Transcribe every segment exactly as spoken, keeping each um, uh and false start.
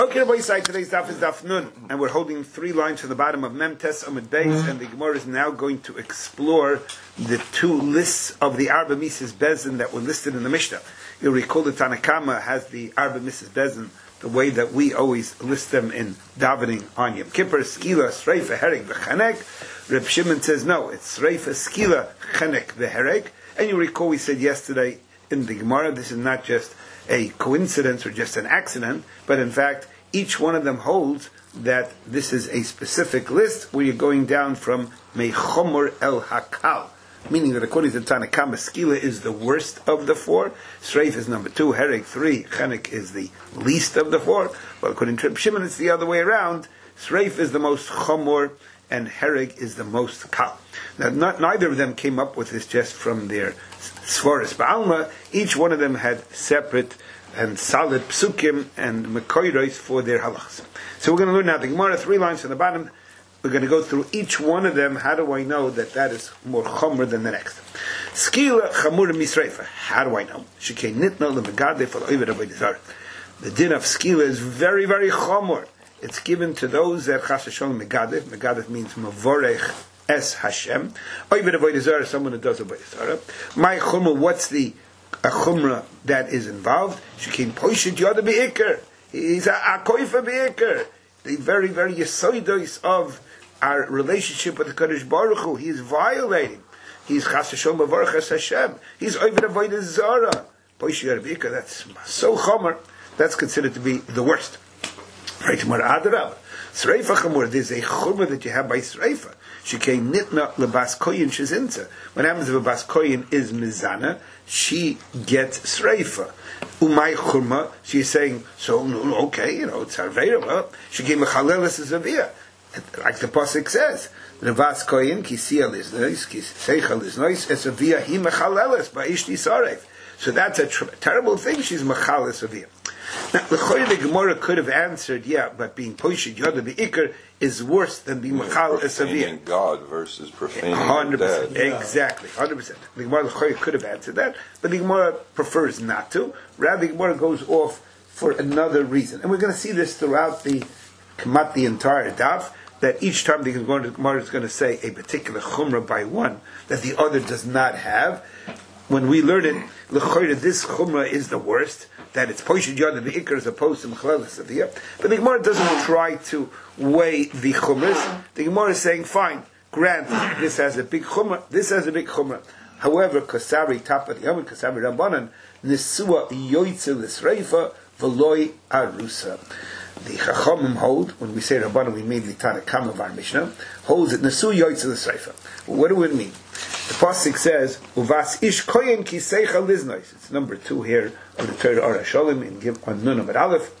Okay, boys, side today's daf is daf nun, and we're holding three lines from the bottom of Mem Tes Amud Beis, and the Gemara is now going to explore the two lists of the Arba Mises Bezin that were listed in the Mishnah. You'll recall that Tanakama has the Arba Mises Bezin the way that we always list them in davening on Yom Kippur: Skila, Sreifa, Herek, V'Chanek. Reb Shimon says no, it's Sreifa, Skila, Chanek, V'Herek. And you recall we said yesterday in the Gemara, this is not just a coincidence or just an accident, but in fact, each one of them holds that this is a specific list where you're going down from Meichomor El Hakal, meaning that according to Tanakama, Skila is the worst of the four, Sreif is number two, Herek three, Chanek is the least of the four. Well, according to Reb Shimon, it's the other way around. Sreif is the most Chomor, and Hereg is the most Kal. Now, not, neither of them came up with this just from their Svaris Ba'alma. Each one of them had separate and solid psukim and mekoiros for their halachas. So we're going to learn now the Gemara, three lines from the bottom. We're going to go through each one of them. How do I know that that is more chomer than the next? Skila chamur misreifa. How do I know? Shekei nitna lemegade for oived avodah zarah. The din of skila is very, very chomer. It's given to those that chas v'sholom megadef. Megadef means mavorech es Hashem. Oived avodah zarah, someone who does avodah zarah. My chomer, what's the a chumrah that is involved? Shekin poishit yoda beikar. He's a akoifa beikar. The very, very yesoidos of our relationship with the Kadosh Baruch Hu. He is violating. He's chas v'sholom mavorech es Hashem. He's oived avodah zarah. Poishit yoda beikar. That's so chomer. That's considered to be the worst. Right, Mar Adarab. Sreifa chamur. There's a chumrah that you have by sreifa. She came nitna lebas koyin shezinza. What happens if a bas koyin is mizana? She gets sreifa. Umay churma. She's saying, so okay, you know, it's harveira. Well, she came mechaleles zavia, like the pasuk says. Lebas koyin kisia liznois kiseicha liznois esavia hi mechaleles ba'ishti saref. So that's a tr- terrible thing. She's mechaleles avia. Now, the Gemara could have answered, yeah, but being poishid yoda beikar is worse than being machal esavir. Profaning God versus profaning Hundred dead. percent, exactly, hundred percent. The Gemara could have answered that, but the Gemara prefers not to. Rather, the Gemara goes off for another reason, and we're going to see this throughout the Kamat, the entire daf. That each time the Gemara is going to say a particular chumrah by one that the other does not have. When we learn it, l'choyre, this chumrah is the worst, that it's poishid yad the ikar as opposed to mechalel saviyah. But the Gemara doesn't try to weigh the chumras. The Gemara is saying, fine, grant this has a big chumrah, this has a big chumrah. However, kasari tapat yamid kasari rabbanan nisua yoytze l'sreifa v'loy arusa. The Chachamim hold, when we say rabbanan, we mean the Tanakam of our Mishnah, holds that nisu yoytze l'sreifa. What do it mean? The pasuk says, "Uvas ish koyen ki seicha liznois." It's number two here of the Torah Or Hasholim in Gim on Nun Amud Aleph.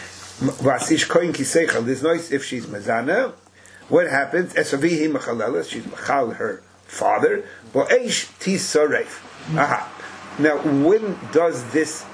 Uvas ish koyen ki seicha liznois. If she's mazana, what happens? Esavihi mechaleles. She's mechal her father. Bo'eish tisareif. Aha. Now, when does this?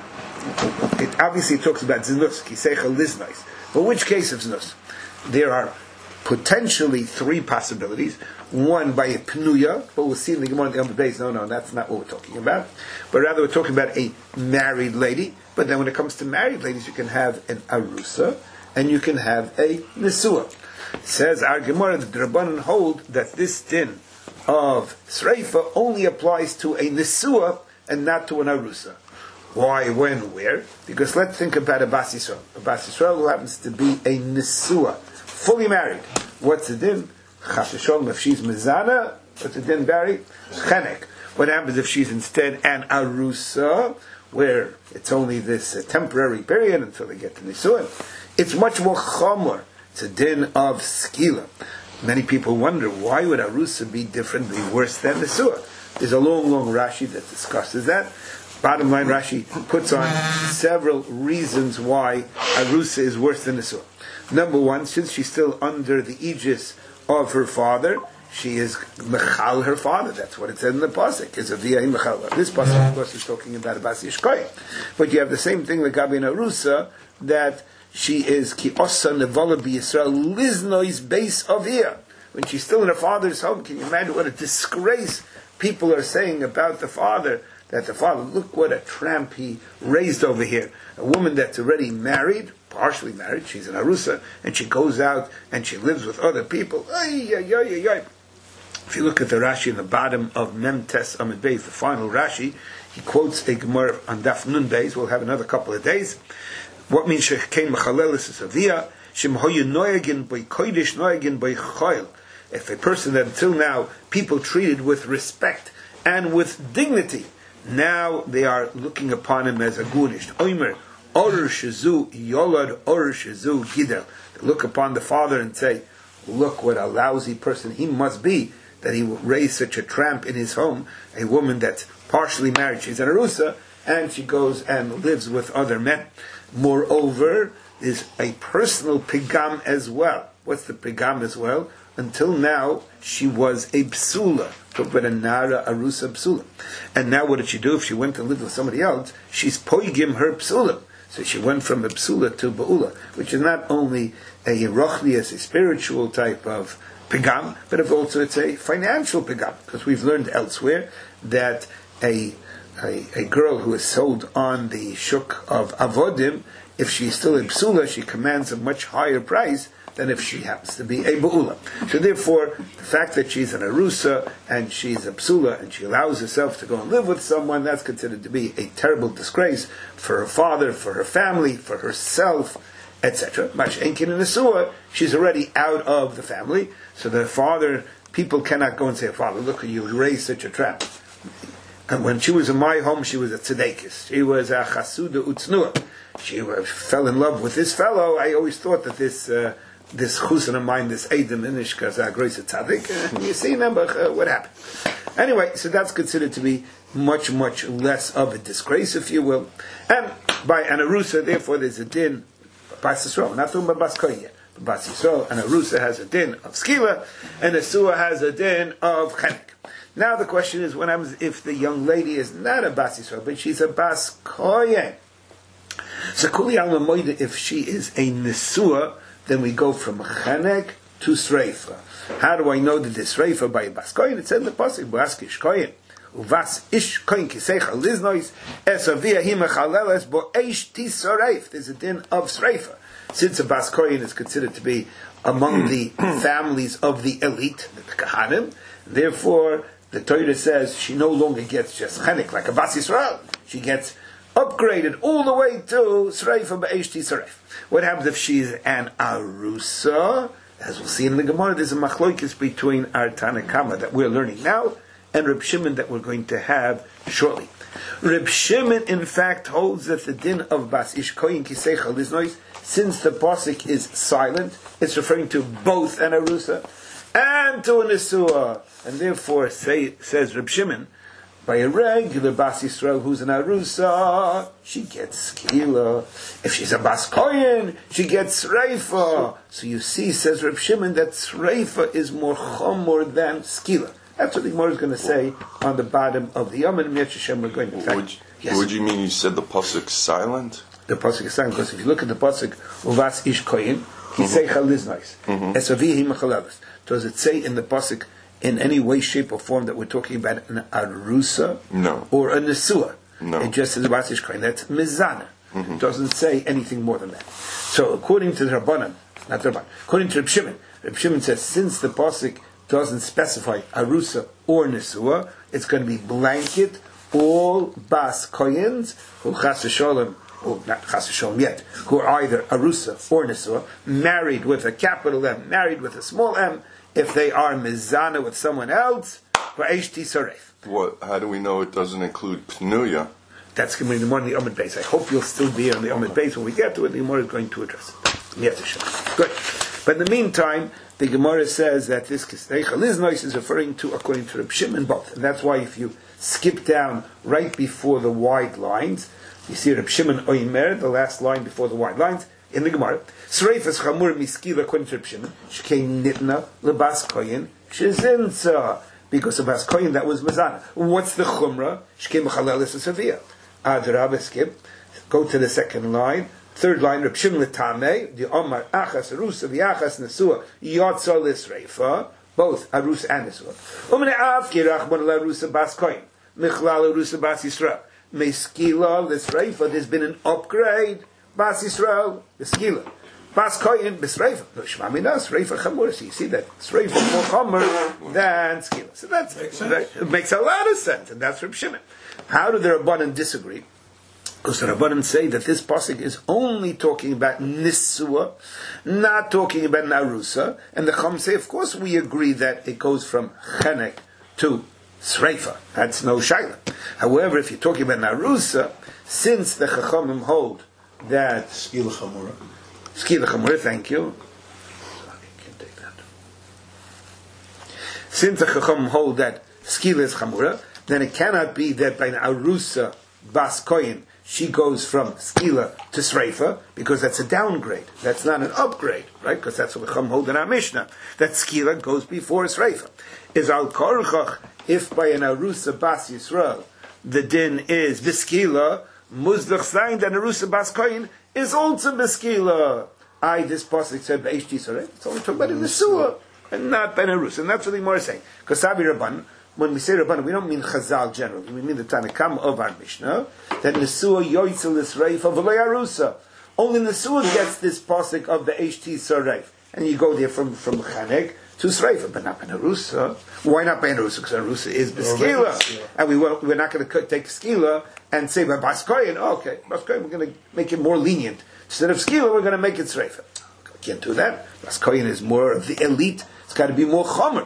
It obviously talks about zinus ki seicha liznois. But which case of zinus? There are potentially three possibilities. One by a pnuya, but we'll see in the Gemara on the base. No, no, that's not what we're talking about. But rather, we're talking about a married lady. But then, when it comes to married ladies, you can have an arusa and you can have a nisua. It says our Gemara, the Rabbanan hold that this din of sreifa only applies to a nisua and not to an arusa. Why, when, where? Because let's think about a bas Yisrael. A bas Yisrael who happens to be a nisua, fully married. What's the din? Chas v'sholom, if she's mezana, what's the din, Barry? Chenek. What happens if she's instead an arusa, where it's only this uh, temporary period until they get to nisuin? It's much more chomer. It's a din of skila. Many people wonder, why would arusa be differently worse than nisua? There's a long, long Rashi that discusses that. Bottom line, Rashi puts on several reasons why arusa is worse than nisua. Number one, since she's still under the aegis of her father, she is mechal her father. That's what it said in the pasuk. Is a via mechal. This pasuk, of course, is talking about a bas yishkoy. But you have the same thing like Gabi and Arusa, that she is ki osa nevala b'Yisrael liznois base of here. When she's still in her father's home, can you imagine what a disgrace people are saying about the father, that the father, look what a tramp he raised over here. A woman that's already married, partially married, she's an arusa, and she goes out and she lives with other people. Ay, ay, ay, ay, ay. If you look at the Rashi in the bottom of Mem Tes Amid Beis, the final Rashi, he quotes a Gemara on Daf Nun Beis. We'll have another couple of days. What means Shekain Mechalelis is Avia? Shem Hoyu Noyagin by Kodesh Noyagin by Chayil. If a person that until now people treated with respect and with dignity, now they are looking upon him as a gunish. Oimer Or Shazu Yolad Or Shazu Gidel. They look upon the father and say, look what a lousy person he must be, that he will raise such a tramp in his home, a woman that's partially married, she's an arusa, and she goes and lives with other men. Moreover, there's a personal pigam as well. What's the pigam as well? Until now, she was a psula. Talk about a nara arusa psula. And now what did she do? If she went to live with somebody else, she's poigim her psula. So she went from a psula to ba'ula, which is not only a rochlias, a spiritual type of pigam, but also it's a financial pigam, because we've learned elsewhere that a, a a girl who is sold on the shuk of avodim, if she's still a psula, she commands a much higher price than if she happens to be a ba'ula. So therefore, the fact that she's an arusa and she's a psula and she allows herself to go and live with someone, that's considered to be a terrible disgrace for her father, for her family, for herself, et cetera. Mash'enkin in Nesua, she's already out of the family, so the father, people cannot go and say, Father, look, you raised such a tramp. And when she was in my home, she was a tzedekis. She was a chasuda utznua. She uh, fell in love with this fellow. I always thought that this uh, this chusin of mine, this Eidim Inishka Zagroisa Tzadik, uh, you see, remember uh, what happened. Anyway, so that's considered to be much, much less of a disgrace, if you will. And by an arusa, therefore, there's a din, Bas Yisrael, not talking about Bas Kohen yet, but Bas Yisrael, and arusa has a din of skila, and a suah has a din of chenek. Now the question is, what happens if the young lady is not a Bas Yisrael, but she's a Bas Kohen? So Kuli Alma Moida, if she is a Nesua, then we go from Chenek to Sreifa. How do I know that this Sreifa by a Bas Kohen? It said in the Pasuk, Bas Ish Kohen. Uvas Ish Kohen Kiseicha Liznois, Esavia Himachaleles Bo Eish Tisareif. There's a din of Sreifa. Since a Bas Kohen is considered to be among the families of the elite, the Kahanim, therefore the Torah says she no longer gets just Chenek like a Bas Yisrael. She gets upgraded all the way to Sreifa B'Eish Tisareif. What happens if she's an Arusa? As we'll see in the Gemara, there's a machloikis between our Tanakama that we're learning now and Reb Shimon that we're going to have shortly. Reb Shimon, in fact, holds that the din of Bas Ish Koyin Kiseicha Liznois, since the pasuk is silent, it's referring to both an Arusa and to an Nesua, and therefore, say, says Reb Shimon, by a regular Bas Yisrael who's an Arusa, she gets Skila. If she's a Bas Kohen, she gets Sreifa. So you see, says Reb Shimon, that Sreifa is more chomor than Skila. That's what the Gemara is going to say on the bottom of the Yom, and Mitzvah Shem we're going to fact. Would, yes. would you mean you said the pasuk silent? The pasuk is silent, because if you look at the pasuk, Uvas Ish Kohen, Kiseicha Liznois, Esavihi Mechalelis. Does it say in the pasuk, in any way, shape, or form that we're talking about an arusa no. or a nesua? No. It just says Bas Ish Kohen. That's mizana. Mm-hmm. It doesn't say anything more than that. So according to the Rabbanan, not the Rabbanan, according to Reb Shimon, Reb Shimon says since the pasuk doesn't specify arusa or nesua, it's going to be blanket all Bas Koyens who chas v'sholem, or not chas v'sholem yet, who are either arusa or nesua, married with a capital M, married with a small m. If they are mizana with someone else, v'eish tisaref. What? How do we know it doesn't include pnuya? That's going to be the more in the Amud Beis. I hope you'll still be on the Amud Beis when we get to it. The Gemara is going to address it. We have to show. Good. But in the meantime, the Gemara says that this Kiseicha Liznois is referring to, according to Reb Shimon, both. And that's why if you skip down right before the wide lines, you see Reb Shimon Oimer, the last line before the wide lines, in the Gemara, Sreifas Chamur Miskila according to Reb Shimon, Shkei Nitna Lebas Koyin Shezinza, because of Bas Koyin that was Mazana. What's the Chumra? Shkei Mechalelis Asavia. Adrab skip. Go to the second line. Third line, Reb Shimon L'Tamei, the Omar Achas Arusa V'Achas Nesua Yotzar L'Sreifa, both Arusa and Nesua. Umne Avki Rachman L'Arusa Bas Koyin. Michlal Arusa Bas Yisrael. Meskila l'sreifa, there's been an upgrade. Bas Yisrael, the skila. Bas koyin b'sreifa. No, shema mina, sreifa chamura. So you see that sreifa is more chamer than skila. So that's, that, it makes a lot of sense, and that's Reb Shimon. How do the Rabbanan disagree? Because the Rabbanan say that this pasuk is only talking about nisua, not talking about narusa. And the Chum say, of course, we agree that it goes from chenek to sreifa. That's no shaila. However, if you're talking about narusa, since the Chachamim hold that skila chamura, skila chamura, thank you. I can't take that. Since the Chachamim hold that skila is chamura, then it cannot be that by narusa bas koyin she goes from skila to sreifa, because that's a downgrade. That's not an upgrade, right? Because that's what the Chum hold in our Mishnah. That skila goes before sreifa. Is al korchach, if by an arusa bas Yisrael the din is biskila, muzdach saying that arusa bas koyin is also biskila. I, this pasuk said b'eish tisarei. It's only talking about in the sewer and not by an arusa. And that's what the Gemara is saying. Because Sabi Rabban, when we say Rabban, we don't mean Chazal generally. We mean the Tanakam of our Mishnah, that Nesua Yoitzel Isreifa V'lei Arusa. Only Nesua gets this pasuk of the H T Sareif. And you go there from, from Chanek to Sreifa, but not by Arusa. Why not by Arusa? Because Arusa is Beskila. And we were, we're not going to take Skila and say by Baskoyan, oh, okay, Baskoyan, we're going to make it more lenient. Instead of Skila, we're going to make it Sreifa. Can't do that. Baskoyan is more of the elite. It's got to be more chomer.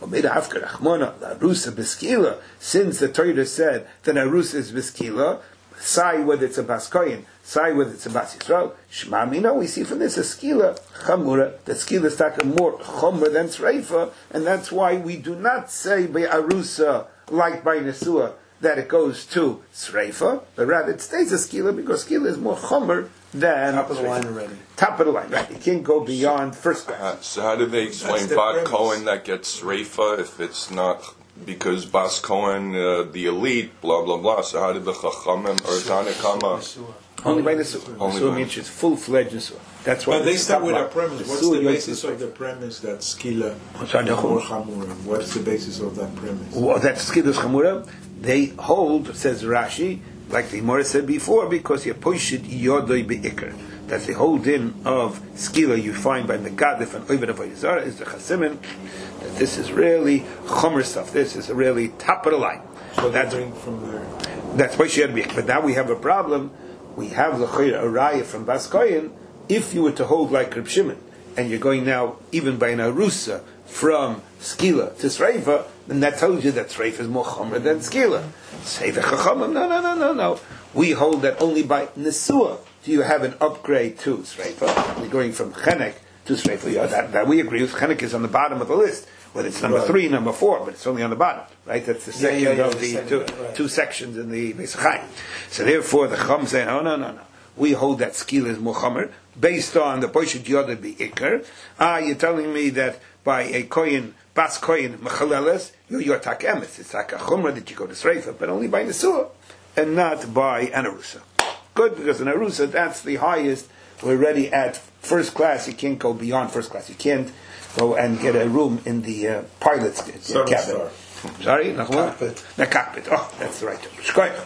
Since the Torah said that Arusa is biskila, say whether it's a baskoyin, say whether it's a bas Yisrael, shema mina, we see from this a skila chamura, that skila is taken more chomer than sreifa, and that's why we do not say by Arusa like by Nesua that it goes to sreifa, but rather it stays a skila because skila is more chomer than top of the line already. Top of the line, right? You can't go beyond first class. Uh, so how do they explain the Bat premise. Cohen that gets Reifa if it's not because Bas Cohen, uh, the elite, blah blah blah? So how did the Chachamim or Tanakama? Only by Nesua. Only Nesua by- means it's full fledged Nesua. That's why But they it's start top with a line. premise. What's Nesua the basis Yoitzel of the premise that skila Sorry, is the more Chum. chamura? What's the basis of that premise? Well, that's skidus chamura. They hold, says Rashi, like the Gemara said before, because you poishit yodoi beikar. That's the whole din of skila you find by Megadif and Oived Avodah Zarah is the Chasimin. That this is really chomer stuff. This is really top of the line. So that's bring from there. that's poishit yodoi. But now we have a problem. We have the chayr araya from Baskoyin. If you were to hold like Reb Shimon, and you're going now even by an arusa from skila to sreifa, then that tells you that sreifa is more chomer than skila. Say the chachamim, no, no, no, no, no. We hold that only by nesua do you have an upgrade to sreifa. We're going from chenek to sreifa. Yeah, that, that we agree with. Chenek is on the bottom of the list, whether it's number Right. three, number four, but it's only on the bottom, right? That's the second yeah, yeah, of the the second, two, right. two sections in the Beis Chaim. So therefore, the chum say, no, no, no, no. We hold that skila is more chomer based on the poishut yoda be ikar. Ah, you're telling me that by a koyin bas koyin mechaleles, you're, you're tak emes. It's like a chumrah that you go to sreifa, but only by nesua and not by an arusa. Good, because an arusa that's the highest. We're already at first class. You can't go beyond first class. You can't go and get a room in the uh, pilot's uh, Seven cabin. star. Sorry, Cockpit. the cockpit. Oh, that's the right term. Shkoyach.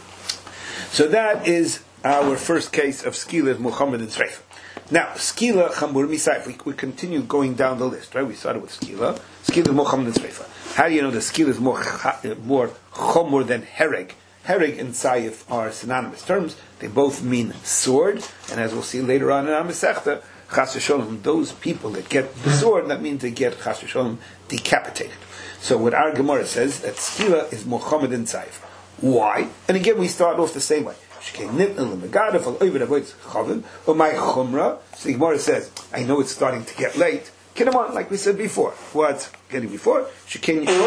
So that is our first case of skila Muhammad and Sreifa. Now, skila chamur misayif. We, we continue going down the list, right? We started with skila. Skila Muhammad and Sreifa. How do you know that skila is more cha- more chomur than hereg? Hereg and sayif are synonymous terms. They both mean sword, and as we'll see later on in our Masechta, chas v'sholom, those people that get the sword, that means they get chas v'sholom decapitated. So what our Gemara says that skila is more chomur than sayif. Why? And again, we start off the same way. So the Gemara says, I know it's starting to get late. Like we said before. What's getting before? So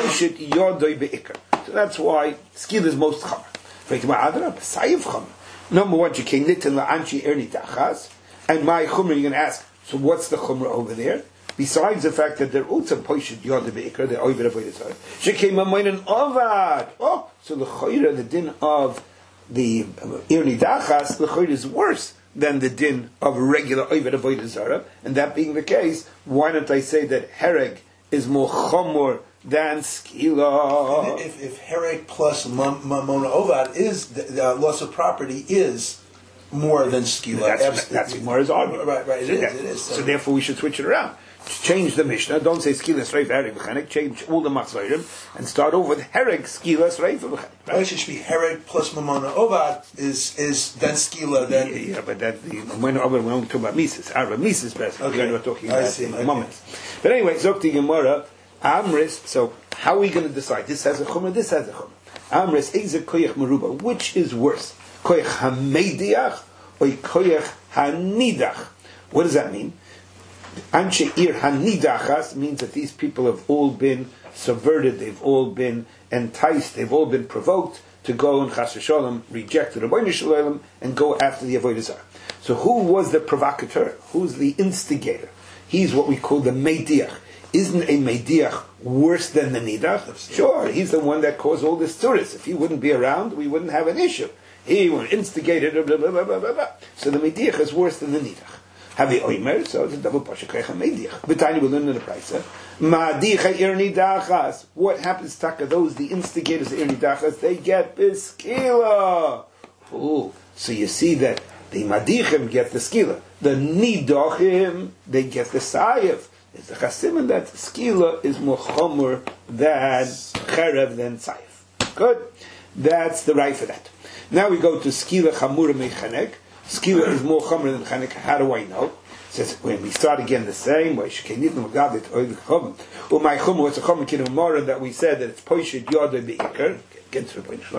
that's why skil is most chamer. Number one, and my chumra, you're going to ask, so what's the chumra over there? Besides the fact that they're also poishid yod beikar, they're oived avodah zarah. She came a moinen avad. Oh, so the chayra, the din of the irni dachas, the chayra is worse than the din of regular oived avodah zarah. And that being the case, why don't I say that hereg is more chomor than skila. And if, if herek plus mamona ovad is the, the loss of property is more than skila. That's that's Gemara's argument. Right, right. It is. Yeah. It is. So, so therefore, we should switch it around. Change the Mishnah. Don't say skila sreif hereg v'chenek. Change all the matzvayim and start over with hereg skila sreif v'chenek. Right? It should be hereg plus mamona ovad is is then skila then. Yeah, yeah, but that the mamona ovad we're only talking about mises. Arba mises best. Okay. We're not talking about I see. Okay. moments. But anyway, zokti Gemara amris. So how are we going to decide? This has a chumrah. This has a chumrah. Amris eize koyach meruba. Which is worse, koyach hamediach or koyach hanidach? What does that mean? Anshe ir hanidachas means that these people have all been subverted, they've all been enticed, they've all been provoked to go and chas v'sholem reject the Rebbeinu Shalom and go after the Avodah Zarah. So who was the provocateur? Who's the instigator? He's what we call the Meidiach. Isn't a Meidiach worse than the Nidach? Sure, he's the one that caused all this tzuris. If he wouldn't be around, we wouldn't have an issue. He was instigated, blah, blah, blah, blah, blah, blah. So the Meidiach is worse than the Nidach. Have the oimer, so it's a double pasha krecha mediach. B'tani will learn in the price. Ma'adicha irnidachas. What happens, taka? Those the instigators of irnidachas, they get biskila. Oh, so you see that the madichim get the skila, the nidachim they get the sayev. It's the chasim that skila is more chomer than cherev than sayev. Good, that's the right for that. Now we go to skila chamura mechanek. Skila is more chomer than chanek. How do I know? It says when we start again the same way. Shekenitnu magavit oil chomer. Umay chomer. What's a chomer kinam mora that we said that it's poishid yodei beikar. Get to the point.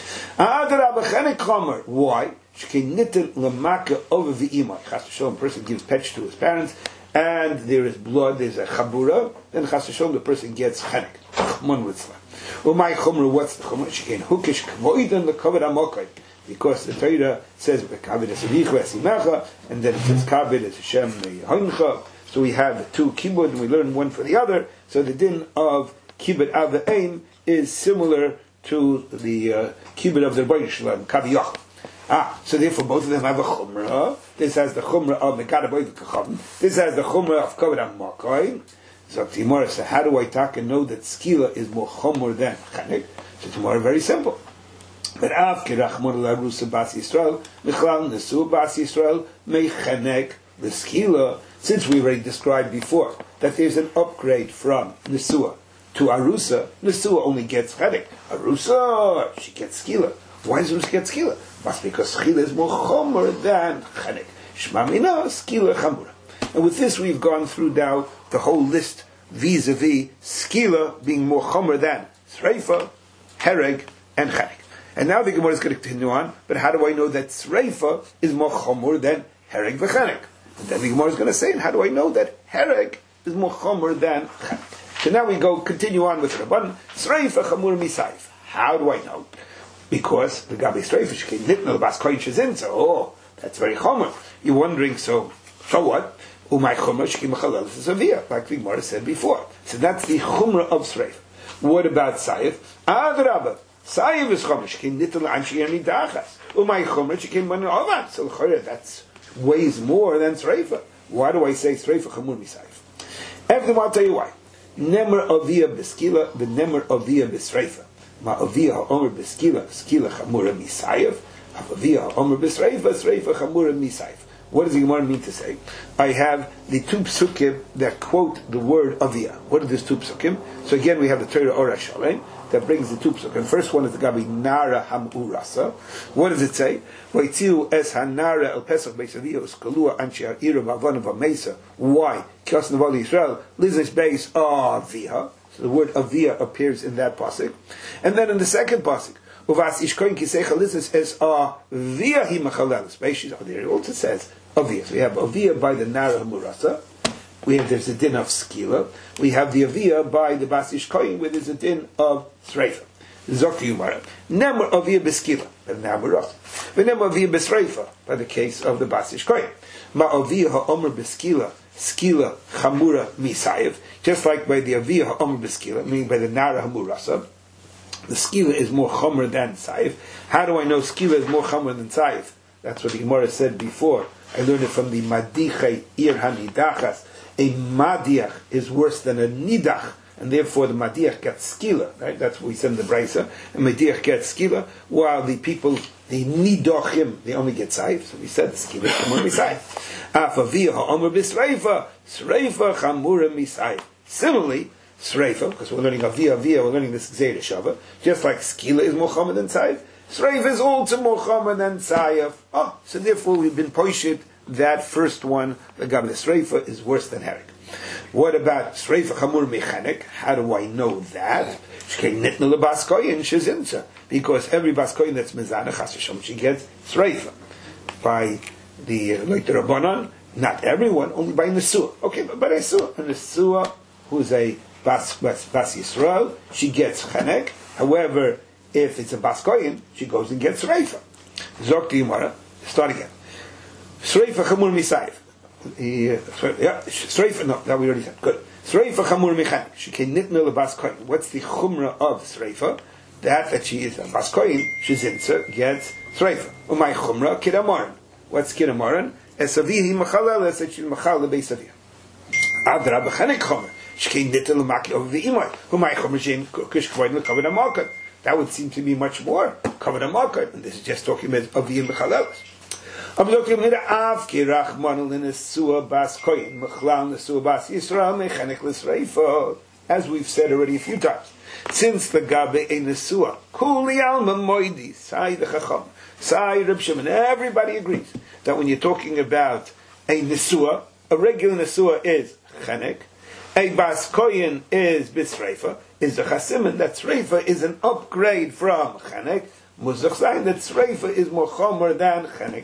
Adar abachanek chomer. Why? Shekenitnu lemaka over v'imay. Chas v'sholom. Person gives petch to his parents, and there is blood. There's a chabura. Then chas v'sholom the person gets chanek. Chmon litzla. Umay chomer. What's the chomer? Sheken hukish kvoiden lekavod amokai. Because the Torah says "Kabed es avicha esimecha," and then it says "Kabed es Hashem me'hoincha." So we have two kibud, and we learn one for the other. So the din of kibud av v'eim is similar to the uh, kibud of the Rebbeinu Shalom, kaviyach. Ah, so therefore both of them have a chumrah. This has the chumrah of mekad aboyv kachavim. This has the chumrah of kabed amakai. So Timor says, how do I talk and know that skila is more chumrah than chanek? So Timor very simple. But after Rachmon Larusa Bas Yisrael, Michlal Nesu Bas Yisrael, Mechanek, the Skila, since we already described before that there's an upgrade from Nesua to Arusa, Nesua only gets Chanek. Arusa, she gets Skila. Why does Arusa get Skila? That's because Skila is more Chomer than Chanek. Shmamina, Skila Chamura. And with this we've gone through now the whole list vis-a-vis Skila being more Chomer than Sreifa, Hereg, and Chanek. And now the Gemara is going to continue on, but how do I know that Sreifa is more chomor than Hereg v'chanek? And then the Gemara is going to say, and how do I know that Hereg is more chomor than Chanek? So now we go, continue on with Rabban, Sreifa chamur misayif. How do I know? Because the Gabi Sreifa, she came nitna, the Bas Koich is in, so, oh, that's very chomor. You're wondering, so, so what? Umay chomor, she came machalel, this is a via, like the Gemara said before. So that's the chomor of Sreifa. What about Sayif? Adrabah. Sayev is chomer. Came nittel anshi ani dachas. Umay chomer. She came manu ovad. So that's weighs more than sreifa. Why do I say sreifa chamur misayev? Everyone, I'll tell you why. Nemer avia beskila, the nemer avia besreifa. Ma avia haomer beskila, skila chamura misayev. Avia haomer besreifa, sreifa chamura misayev. What does the Gemara mean to say? I have the two psukim that quote the word avia. What are these two psukim? So again, we have the Torah Ora Shalem that brings the two psukim. First one is the Gabi Nara Hamurasa. What does it say? Vaitziu es hanara el pesach beisaviyos kalua anshi ha'ira v'avon v'meisa. Why? Kios nevali Yisrael lizis beis avia. So the word avia appears in that pasuk, and then in the second pasuk. Uvas ishkoin kisecha lizis es avia hi machalelis. Beishiz there it also says avia. So we have avia by the Nara Hamurasa. We have there's a din of skila. We have the avia by the basish koyin, where there's a din of sreifa. Zokti Yumara. Nemer avia beskila, but namuras. But nemer avia besreifa, by the case of the basish koyin. Ma avia ha'omer beskila, skila chamura misayev. Just like by the avia ha'omer beskila, meaning by the nara hamurasa, the skila is more chomer than sayev. How do I know skila is more chomer than sayev? That's what the Gemara said before. I learned it from the madichai ir hanidachas. A madiach is worse than a nidach, and therefore the Madiach gets skila, right? That's what we said in the Brisa, and Madiach gets skila, while the people, the Nidochim, they only get saif, so we said skila, chamur misayif. Afaviyah ha'omer b'sreifa, sreifa chamura misayif. Similarly, sreifa, because we're learning aviyah, aviyah, we're learning this Gzeira Shava, just like skila is Muhammad and saif, sreifa is also Muhammad and saif. Oh, so therefore we've been poishit, that first one, the Gam Sreifa, is worse than Herek. What about Sreifa Chamur Mechanik? How do I know that? Because every Baskoyin that's Mizana, Chas V'Shalom, she gets Sreifa. By the like the Rabbanan, not everyone, only by Nesua. Okay, but by Nesua. A Nesua, who's a Bas, Bas, Bas Yisrael, she gets Chanek. However, if it's a Baskoyin, she goes and gets Sreifa. Zok to Yimara, start again. Sreifa Chamur Misayif. Yeah, Sreifa, no, that we already said. Good. Sreifa Chamur Mechanik. She can nitna lebas koyin. What's the chumra of Sreifa? That that she is a bas koyin, she's in, gets Sreifa. Umay chumra, kidamoran. What's kidamoran? Esavihi machalel, es that she's machal lebeis aviyah. Adra bechanik chumra. She can nitna lemaki over the imay. Umay chumra, shein kush kvoyin lekavod amalkot. That would seem to be much more kavod amalkot. And this is just talking about aviyah mechaleles. As we've said already a few times, since the Gabe a Nesua, Kuli Alma Moidi, Sai the Chacham, Sai Reb Shimon, everybody agrees that when you're talking about a Nesua, a regular Nesua is Chanek, a Bas Koyin is Bisreifa, is a Chasimin, that Sreifa is an upgrade from Chanek, Muzach Zayin, that Sreifa is more Chomer than Chanek.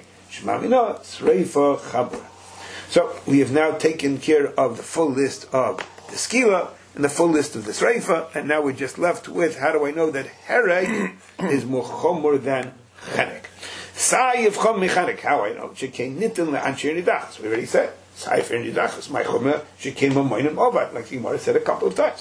So we have now taken care of the full list of the skila and the full list of the sreifa, and now we're just left with how do I know that hereg is more chomer than chenek? Saif chom mechanek. How I know? She came nitin le'anshir nidachas. We already said saif nidachas. My chomer she came a moinim ovad, like the Gemara said a couple of times.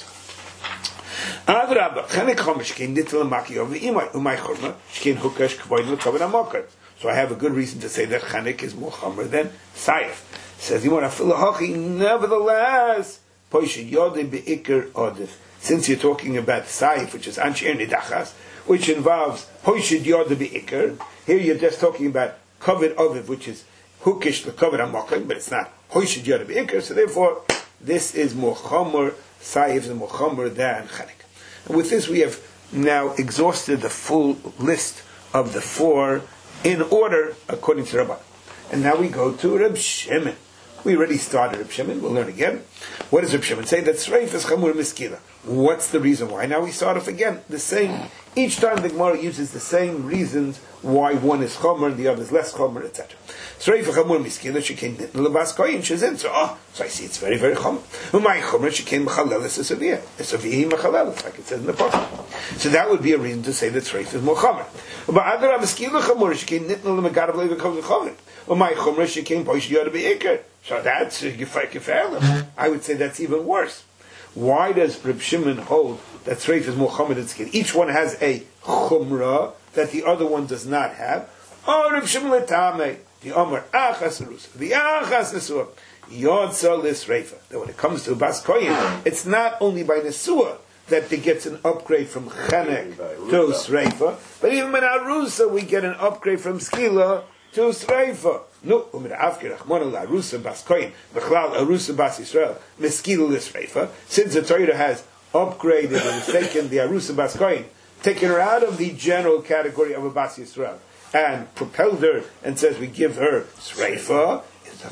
Adrabah chenek chomer she came nitin le'maki over imay. Umay chomer she came hukash kvoid lekavod amakot. So I have a good reason to say that Chanek is more chomer than Saif. Says Yimon Afilahachi, nevertheless, Poisha Yode Be'ikr Odif. Since you're talking about Saif, which is Anshir Nidachas, which involves Poisha Yode Be'ikr, here you're just talking about Kovid Odif, which is Hukish the Kovid Amokan, but it's not Poisha Yode Be'ikr, so therefore, this is more chomer, Saif is more chomer than Chanek. And with this we have now exhausted the full list of the four in order according to Rabban. And now we go to Reb Shimon. We already started Reb Shimon. We'll learn again. What does Reb Shimon say? That Sreif is Chamur Miskila. What's the reason why? Now we start off again. The same. Each time the Gemara uses the same reasons why one is Chamur and the other is less Chamur, et cetera. Sreif Chamur Miskila. She came to Lebas Koyin. She's in. So, oh, so I see it's very, very Chamur. Umay Chamur. She came Mechalelis Esaviyah. Esaviyah Mechalelis, like it says in the Pasuk. So that would be a reason to say that Sreif is more Chamur. But other Miskila Chamur. She came Nitnul Megadav Levi Kavod Chamur. Umay Chamur. She came Poish Yoda Be'ikr. So that's Gefalim. I would say that's even worse. Why does Reb Shimon hold that Sreif is more Chomer than Skil? Each one has a Chumrah that the other one does not have. Oh, Reb Shimon Letame, the Omer Achas Rus, the Achas Nesua, Yodza Lisreifa. That when it comes to Bas Koyin, it's not only by Nesua that it gets an upgrade from Chanek to Sreifa, but even in Arusa we get an upgrade from Skila to Sreifa. No, umid afker Rachmana la Arusa Bas Koyin, Bechlal Arusa Bas Yisrael, Meskila Lisreifa. Since the Torah has upgraded and taken the Arusa Bas Koyin, taken her out of the general category of a Bas Yisrael, and propelled her and says we give her Sreifa, the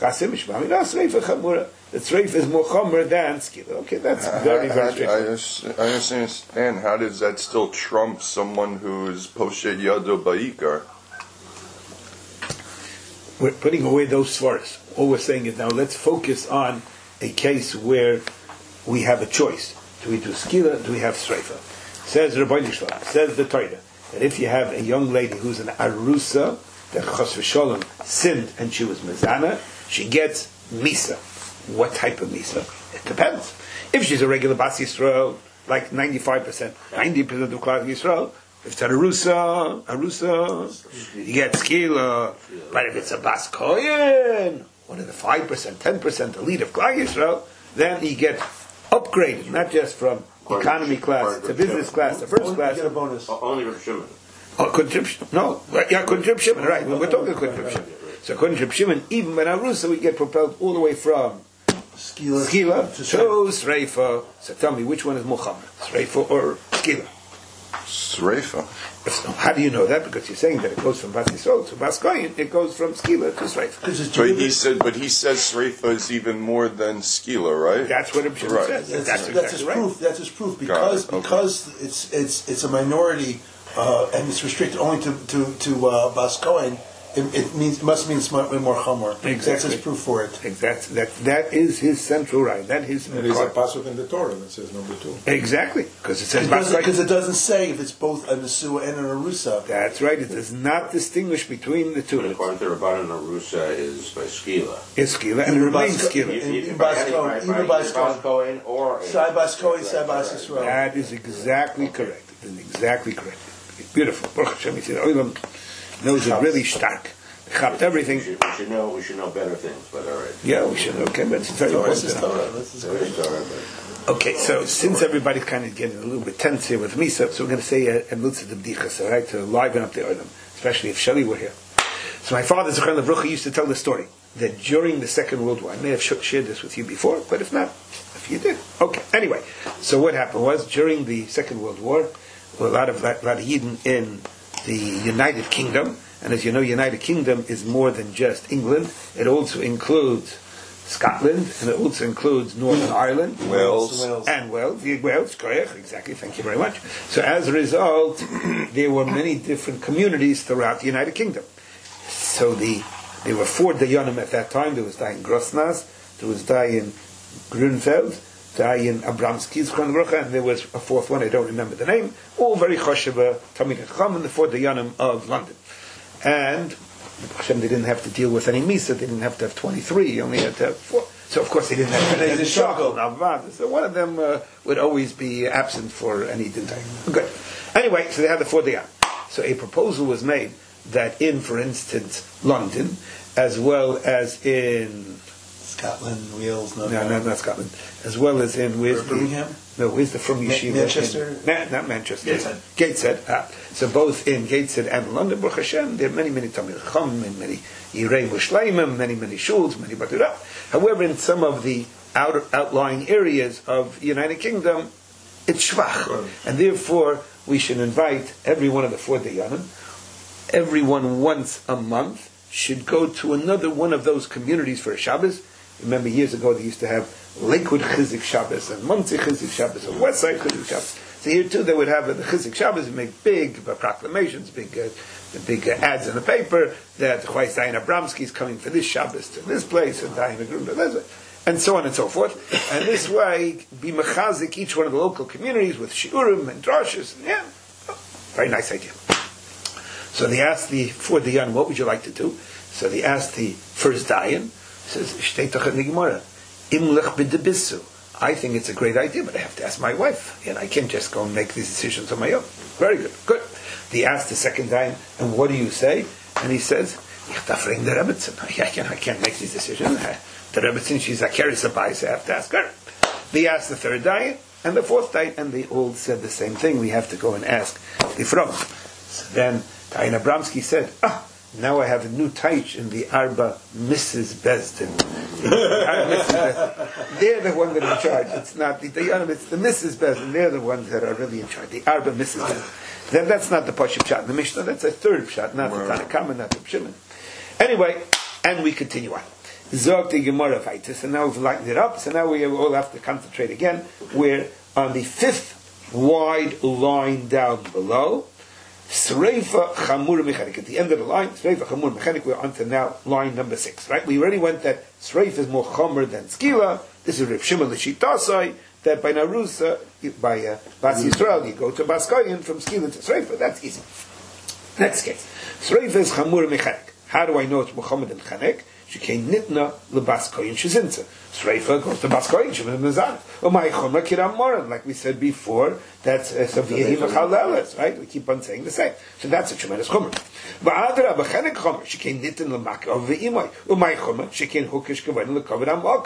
Sreifa is more Chomer than Skila. Okay, that's very, very straightforward. I understand. How does that still trump someone who's Poshet Yado Ba'ikar? We're putting away those svaras. All we're saying is now let's focus on a case where we have a choice. Do we do skila? Do we have sreifa? Says Rabbi Yishlam, says the Torah, that if you have a young lady who's an arusa, that chas v'sholem sinned and she was mezana, she gets misa. What type of misa? It depends. If she's a regular Bas Yisrael, like ninety-five percent, ninety percent of Klal Yisrael, if it's a Arusa, Arusa, you get skila. But if it's a Bas Koyin, one of the five percent, ten percent elite of Klal Yisrael, then you get upgraded, not just from economy class, to business class, to first Only class. get a bonus. Only Reb Shimon. Oh, couldn't Reb Shimon? No, yeah, couldn't Reb Shimon, right? We're talking couldn't Reb Shimon. So couldn't Reb Shimon, even by Arusa, we get propelled all the way from Skila, Skila to to Sreifa. So tell me, which one is Muhammad? Sreifa or Skila? Sreifa. How do you know that? Because you're saying that it goes from Bas Yisrael to Bas Koyin, it goes from Skila to Sreifa. But he said, but he says Sreifa is even more than Skila, right? That's what Reb Shimon Right. says. That's, That's, his, exactly that's his right. proof. That's his proof because Okay. because it's it's it's a minority uh, and it's restricted only to to to uh, Bas Kohen. It, it means it must mean it's more, more chamor. Exactly. That's his proof for it. Exactly. That that is his central right. That is And there's a pasuk in the Torah that says number two. exactly because it says Because Bas Koyin. it doesn't say if it's both a Nesua and an Arusa. That's right. It does not distinguish between the But two. according to Rabbanan, Arusa is by Skila. It's Skila and it Even remains Bas- Skila. even- Either Bas by- Kohen, by- even by Bas Bas Kohen. Kohen or Sai Bas Kohen, Sai Bas Yisrael. That is exactly correct. It is exactly correct. Beautiful. Baruch Hashem. The Olam knows it really stark. Chapped everything. We should, we should know. We should know better things. But all right. Yeah, we should. Okay, but it's very Torah, this is important. Torah. This is There great. is Torah, but Okay, so since everybody's kind of getting a little bit tense here with me, so, so we're going to say a, a mitzvah of bdichas, all right, to liven up the Olam, especially if Shelley were here. So my father, Zechron Levrucha, used to tell the story that during the Second World War, I may have sh- shared this with you before, but if not, if you did, okay. Anyway, so what happened was during the Second World War, a lot of a lot of Yidden in the United Kingdom, and as you know, United Kingdom is more than just England; it also includes Scotland, and it also includes Northern Ireland, Wales. Wales. and Wales, the Wales, correct, exactly, thank you very much. So as a result, there were many different communities throughout the United Kingdom. So the there were four Dayanim at that time. There was Dayan Grosnas, there was Dayan Grunfeld, Dayan Abramski's Chronobrucha, and there was a fourth one, I don't remember the name, all very Chosheva, Talmid Chacham, and the four Dayanim of London. And Hashem, they didn't have to deal with any Misa, they didn't have to have twenty-three, you only had to have four. So of course they didn't have They any didn't struggle. So one of them uh, would always be absent for any dinner. Good. Anyway, so they had the four Dayanim. So a proposal was made that in, for instance, London, as well as in Scotland, Wales, no, no, no, not Scotland, as well as in where's the Birmingham? no, where's the from Ma- Yeshiva? Manchester? In, nah, not Manchester. Gateshead. Gateshead. Ah. So both in Gateshead and London, Baruch Hashem, there are many, many Talmid Chacham, and many Yirei Mushleimim, many, many shuls, many Baturah. However, in some of the outer outlying areas of the United Kingdom, it's shvach, and therefore we should invite every one of the four Dayanim. Everyone once a month should go to another one of those communities for a Shabbos. Remember, years ago they used to have Lakewood Chizik Shabbos and Monsey Chizik Shabbos and Westside Chizik Shabbos. So here too they would have the Chizik Shabbos and make big uh, proclamations, big, uh, the big uh, ads in the paper that Chwais Dayan Abramski is coming for this Shabbos to this place and Dayan Agrun to this way, and so on and so forth. And this way, be mechazik each one of the local communities with shiurim and droshes. And, yeah, oh, very nice idea. So they asked the four Dayan, what would you like to do? So they asked the first Dayan, says, "Shtei tachat nigmara, imlech b'debisu." I think it's a great idea, but I have to ask my wife. And I can't just go and make these decisions on my own. Very good, good. They asked the second Dayan, and what do you say? And he says, "Ich darf ring der Rebbetzin. I can't, I can't make these decisions. The Rebbetzin, she's a keres abai, so I have to ask her." They asked the third Dayan, and the fourth Dayan, and they all said the same thing. We have to go and ask the From. So then Dayan Abramski said, "Ah, now I have a new taich in the Arba Missus Besdin." They're the ones that are in charge. It's not the Dayanim, it's the Missus Besdin. They're the ones that are really in charge. The Arba Missus Besdin. Then that's not the Pashup Pshat in the Mishnah. That's a third Pshat, not the Tanakama, not the Pshimon. Anyway, and we continue on. Zog the Gemara Vaitis, and now we've lightened it up. So now we all have to concentrate again. We're on the fifth wide line down below. Sreifa Chamur Mechanik. At the end of the line, Sreifa Chamur Mechanik, we're on to now line number six, right? We already went that Sreifa is more Chamur than Skila. This is Reb Shimon L'Shitasai, that by Narusa, by uh, Bas Yisrael, you go to Bas Koyin from Skila to Sreifa. That's easy. Next case. Sreifa is Chamur Mechanik. How do I know it's Muhammad and Chanek? Shekei nitna lebas koyin shezinta. Sreifa goes to bas koyin shemin mezan. Umay choma kiram moran. Like we said before, that's saviyahim chaleles, right? We keep on saying the same. So that's a tremendous chomer. Ba'adra b'chenek chomer shekei nitin lemak of ve'imay. Umay choma shekei hukish kavayin lekavad am okay.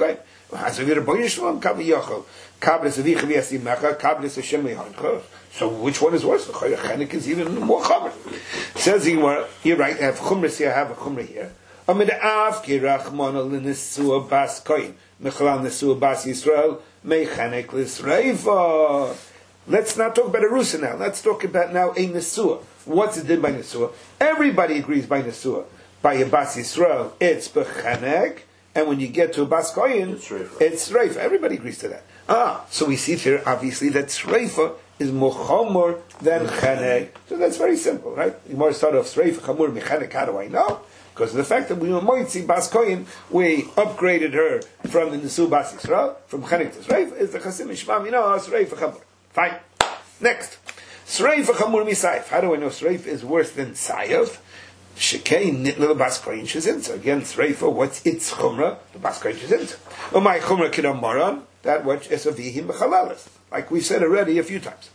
So which one is worse? The chenek is even more chomer. Says he, you're right. I have chumras here. I have a chumra here. Amid av kirachmona l'nesua bas koyin mechalal nesua bas Yisrael mechanek l'sreifa. Let's not talk about a rusa now. Let's talk about now a nesua. What's it did by nesua? Everybody agrees by nesua. By a bas Yisrael, it's bechanek, and when you get to a bas koyin, it's reifa. Everybody agrees to that. Ah, so we see here obviously that reifa is more chomer than chanek. So that's very simple, right? You more start off reifa chamur mechanek. How do I know? Because of the fact that we were moitzi bas koyin, we upgraded her from the nesu bas Yisrael, from chanek to reifa, is the chasim ishmam. You know, it's reifa chamur. Fine. Next, reifa chamur misayif. How do I know reifa is worse than sayif? Shekein nitla bas koyin shezinta. Again, reifa. What's its chumra? The bas koyin shezinta. Umay chumra kidam maran. That which is avihim b'chalalas, like we said already a few times.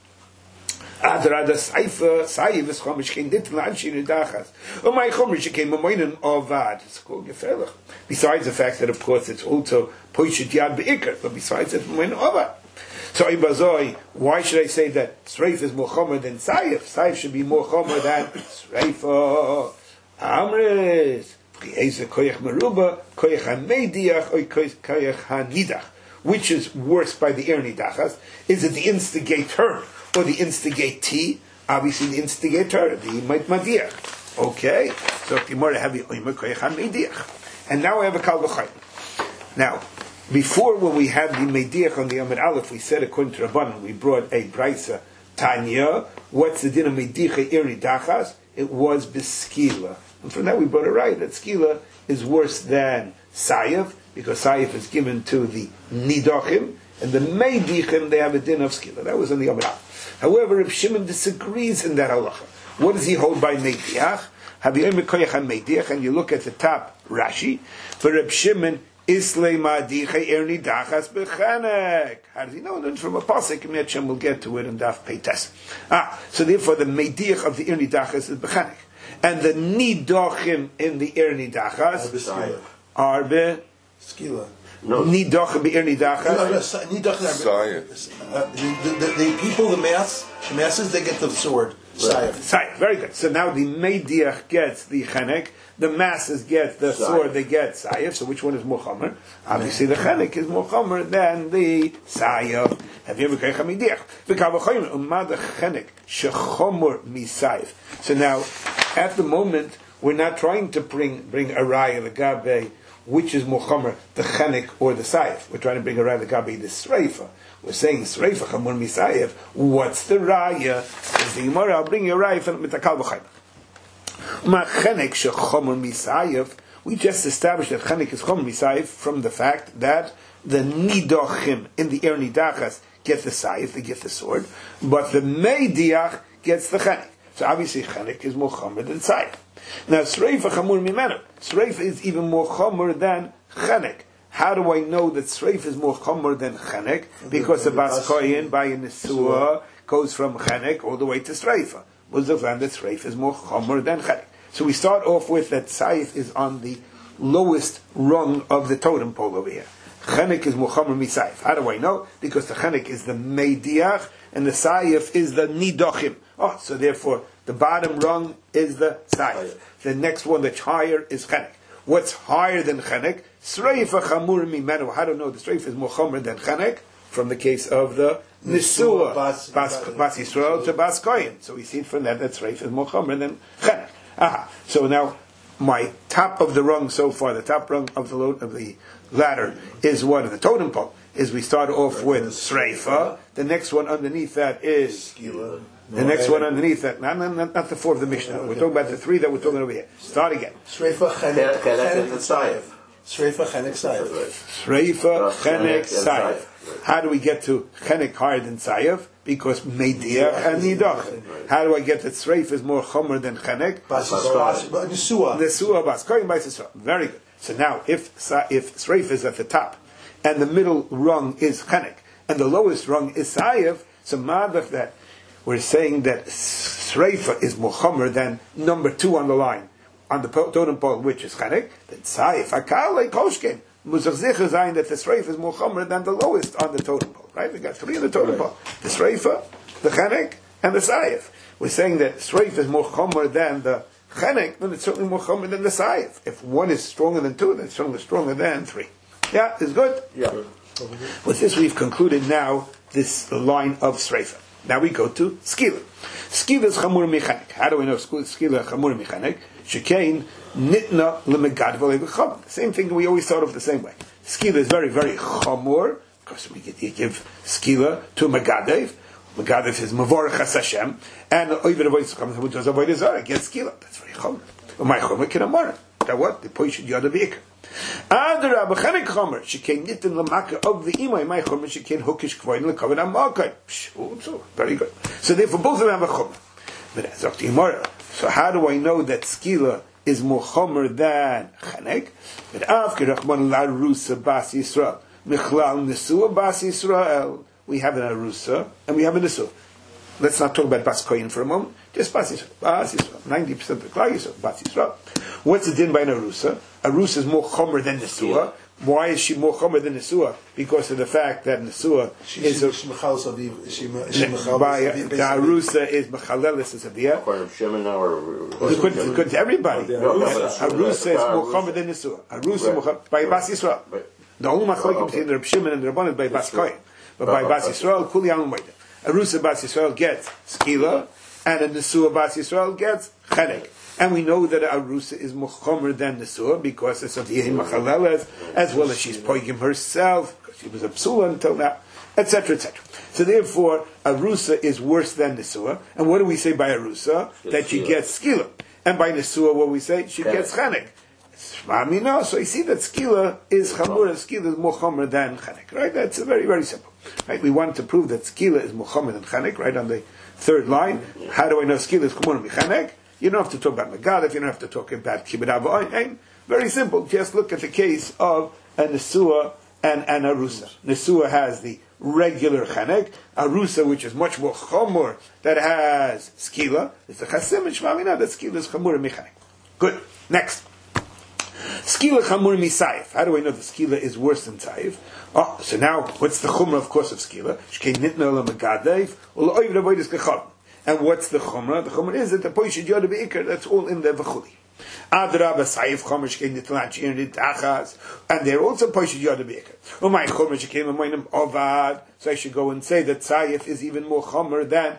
Adrada saifa sayiv is chomish kein dit l'anshinu dachas. Umay chomish kein mamoinen ovad. It's called gefährlich. Besides the fact that, of course, it's also poishet yad beikar, but besides it's mamoinen ovad. So ibazoi, why should I say that sreif is more chomer than sayiv? Sayiv should be more chomer than sreifa. Amris pri'eza koyach meruba koyach hamediach or koyach hanidach. Which is worse by the erni dachas? Is it the instigator or the instigatee? Obviously, the instigator, the madiach. Okay, so Gemara have the oimer koyachan mediach, and now I have a kal v'chayim. Now, before when we had the mediach on the Amid Aleph, we said according to Rabbanan, we brought a braysa Tanya. What's the din of mediach erni dachas? It was beskila, and from that we brought a right that skila is worse than sayev, because Saif is given to the Nidochim, and the Meidichim, they have a din of skila. That was in the Amrah. However, Reb Shimon disagrees in that halacha. What does he hold by Meidiach? And you look at the top Rashi, for Reb Shimon, Islay Ma'adicha Erni Dachas Bechanek. How does he know? Then from a pasuk, Mechem will get to it in Daf Peites. Ah, so therefore the Meidiach of the Erni Dachas is Bechanek. And the Nidochim in the Erni Dachas are Be Skila. No. Nidach be'er nidachas. No, no, nidach. Uh, the, the, the people, the mass, the masses, they get the sword. Sayef. Sayef. Very good. So now the Meidiach gets the Chenek, the masses get the Sayef. Sword, they get Sayef. So which one is more chomer? Obviously the Chenek is more chomer than the Sayef. Have you ever heard of Meidiach? V'kavachoyim umad Chenek shechomer misayef. So now, at the moment, we're not trying to bring bring a raya legabe. Which is more chomer, the chenek or the sayif? We're trying to bring around the gabi the sreifa. We're saying sreifa chamur misayif. What's the raya? Is the Gemara? I'll bring you a raya from mitakal b'chayim. Ma chenek shechomer misayif. We just established that chenek is chomer misayif from the fact that the nidochim in the er nidachas get the sayif, they get the sword, but the meidiach gets the chenek. So obviously chenek is more chomer than sayif. Now, Sreifa Chamur Mimenu. Sreifa is even more Chamur than Chenek. How do I know that Sreifa is more Chamur than Chenek? Because the Bas Koyin by a Nesua goes from Chenek all the way to Sreifa. Was the land that Sreifa is more Chamur than Chenek. So we start off with that Saif is on the lowest rung of the totem pole over here. Chenek is more Chamur Misaif. How do I know? Because the Chenek is the Meidiach and the Saif is the Nidochim. Oh, so therefore, the bottom rung is the Saif. The next one that's higher is Chenek. What's higher than Chenek? Sreifa Chamur Mimenu. How do I know the Sreifa is more Chamur than Chenek? From the case of the Nisua, Bas, Bas, Bas Yisrael to Bas Koyin. So we see it from that that Sreifa is more Chamur than Chenek. Aha. So now, my top of the rung so far, the top rung of the load of the ladder is what? The totem pole. Is we start off with Sreifa. The next one underneath that is Skila. The next one underneath that, not, not, not the four of the Mishnah. We're talking about the three that we're talking over here. Start again. Sreifa, Chenek, Chenek, Sayef. Sreifa, Chenek, Sayef. Sreifa, Chenek, Sayef. How do we get to Chenek higher than Sayef? Because Meidiach and Nidach. How do I get that Sreifa is more Chomer than Chenek? Nesua. Nesua, Bas Koyin, Bas Yisrael. Very good. So now, if if Sreifa is at the top, and the middle rung is Chenek, and the lowest rung is Sayef, so Madach that we're saying that Sreifa is more chomer than number two on the line, on the totem pole, which is Chenek, then Saif, Akal, Koshkin. Muzachzicha Zayin that the Sreifa is more chomer than the lowest on the totem pole. Right? We got three on the totem pole: the Sreifa, the Chenek, and the Sayif. We're saying that Sreifa is more chomer than the Chenek, then it's certainly more chomer than the Sayif. If one is stronger than two, then it's certainly stronger than three. Yeah, is good. Yeah. With this, we've concluded now this line of Sreifa. Now we go to Skila. Skila is chamur mechanik. How do we know Skila chamur mechanik? Shekain nitna lemegad v'legacham. Same thing. We always thought of the same way. Skila is very, very chamur. Of course, we get, you give Skila to Megadev. Megadev is Mavorach Has Hashem, and Oived Avodah comes who does Avodah Zarah gets Skila. That's very chamur. My chamur can amar. That what the point should yada beik. Adra b'chanik chomer shekain nitin l'makar of the imay my chomer shekain hukish kvoin l'kavod amakai. So very good. So therefore both of them have a chomer. But as Doctor Gemara, so how do I know that skila is more chomer than chanek? But after Rachman larusa bas Yisrael michlal nesua bas Yisrael, we have an arusa and we have a nesua. Let's not talk about bas koyin for a moment. Just bas Yisrael. Bas Yisrael. Ninety percent of the klal Yisrael. Bas Yisrael. What's the din by an arusa? Arusa is more chomer than nesua. Why is she more chomer than nesua? Because of the fact that nesua She, is she, a, she, mechals of the, she, she mechals by of the the- arusa is mechalelis as a via. According to Shimon now, or It's good, it's good to everybody. No, no, that's true. Arusa is That's more Arusa. chomer than nesua. Arusa Right. more chomer- by bas Yisrael. Right. The only machlokes Oh, okay. between the Reb Shimon and the Rabbanan is by bas koyin, but by Oh, bas okay. Yisrael kuli yamim moida. Arusa bas Yisrael gets skila, and a nesua bas Yisrael gets chenek. And we know that Arusa is more chomer than Nesua because it's of the Machaleles, as well as she's poigim herself, because she was a psula until now, et cetera, et cetera. So therefore, Arusa is worse than Nesua. And what do we say by Arusa? That she gets skila. And by Nesua, what we say? She gets chanek. Shmami no. So you see that skila is chamur, and skila is more chomer than chanek. Right? That's very, very simple. Right? We wanted to prove that skila is more chomer than chanek, right on the third line. How do I know skila is chomer than chanek? You don't have to talk about Megadef, you don't have to talk about Kibbut Avoin. Very simple, just look at the case of a Nesua and an Arusa. Nesua has the regular Chanek, Arusa, which is much more Chomor, that has Skila. It's a Chasim and Shmamina, that Skila is Chamur and Mechanek. Good, next. Skila Chamur Misayif. How do I know the Skila is worse than Sayif? Oh, so now, what's the Chumrah, of course, of Skila? Shkei Nitna Ola Megadef, Ola Oiv Avoidus Kechom. And what's the chumrah? The chumrah is that the poishid yoda beikar. That's all in the v'chuli. Adrab asayif chumrah shkein nitlanchi nitachas, and they're also poishid yoda beikar. Umay chumrah shkein amoinim ovad. So I should go and say that sayif is even more chumrah than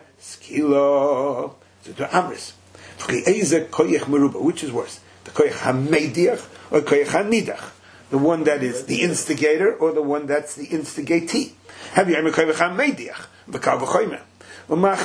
skila. So to amris. Eze koyach meruba, which is worse, the koyach hamediach or koyach hanidach? The one that is the instigator or the one that's the instigatee? Have you ever koyach hamediach? V'kav v'choymer. Remember,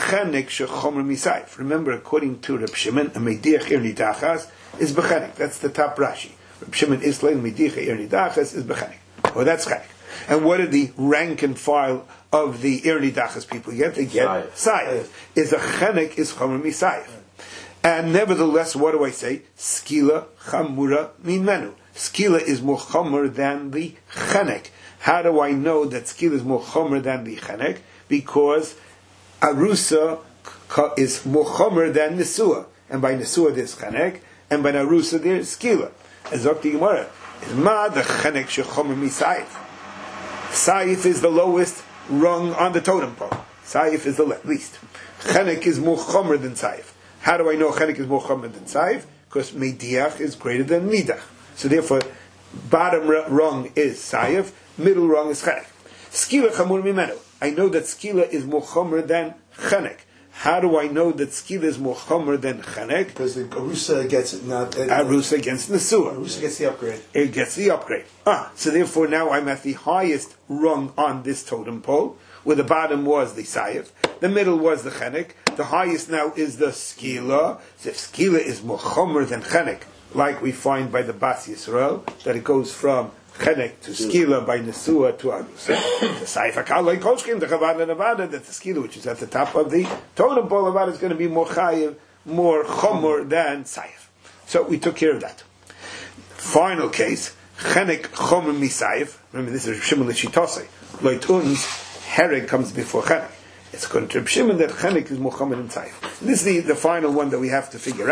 according to Reb Shimon, a Mediach Ir Nidachas is Bechanik. That's the top Rashi. Reb Shimon Islein Mediach Ir Nidachas is Bechanik. Oh, that's Chanik. And what did the rank and file of the Ir Nidachas people get? They get Sayef. Is a Chanik is Chomer Misayef. And nevertheless, what do I say? Skila Chamura Mimenu. Skila is more Chomer than the Chanik. How do I know that Skila is more Chomer than the Chanik? Because Arusa is more chomer than Nesua, and by Nesua there's chanek, and by Arusa there's skila. As Doctor Gemara, is ma the chanek shechomer mi saif. Saif is the lowest rung on the totem pole. Saif is the least. Chanek is more chomer than saif. How do I know chanek is more chomer than saif? Because mediach is greater than nidach. So therefore, bottom rung is saif, middle rung is chanek. Skila chamur mimenu. I know that skila is more chomer than chanek. How do I know that skila is more chomer than chanek? Because the Arusa gets it, not uh, Arusa against Nesua. Arusa gets the upgrade. It gets the upgrade. Ah, so therefore now I'm at the highest rung on this totem pole, where the bottom was the sayif, the middle was the chanek, the highest now is the skila. So if skila is more chomer than chanek, like we find by the Bas Yisrael, that it goes from Chenek to skila by Nesua to Arusa. The Saif HaKalai Kolshkin, the Chavada Nevada, that the skila, which is at the top of the totem pole of is going to be more chayiv, more chomor than Saif. So we took care of that. Final case, Chenek chomer misayif. Remember, this is Shimon L'Shitosei. Loitun's hereg comes before Chenek. It's going to Shimon that Chenek is more chomer than Saif. This is the, the final one that we have to figure out.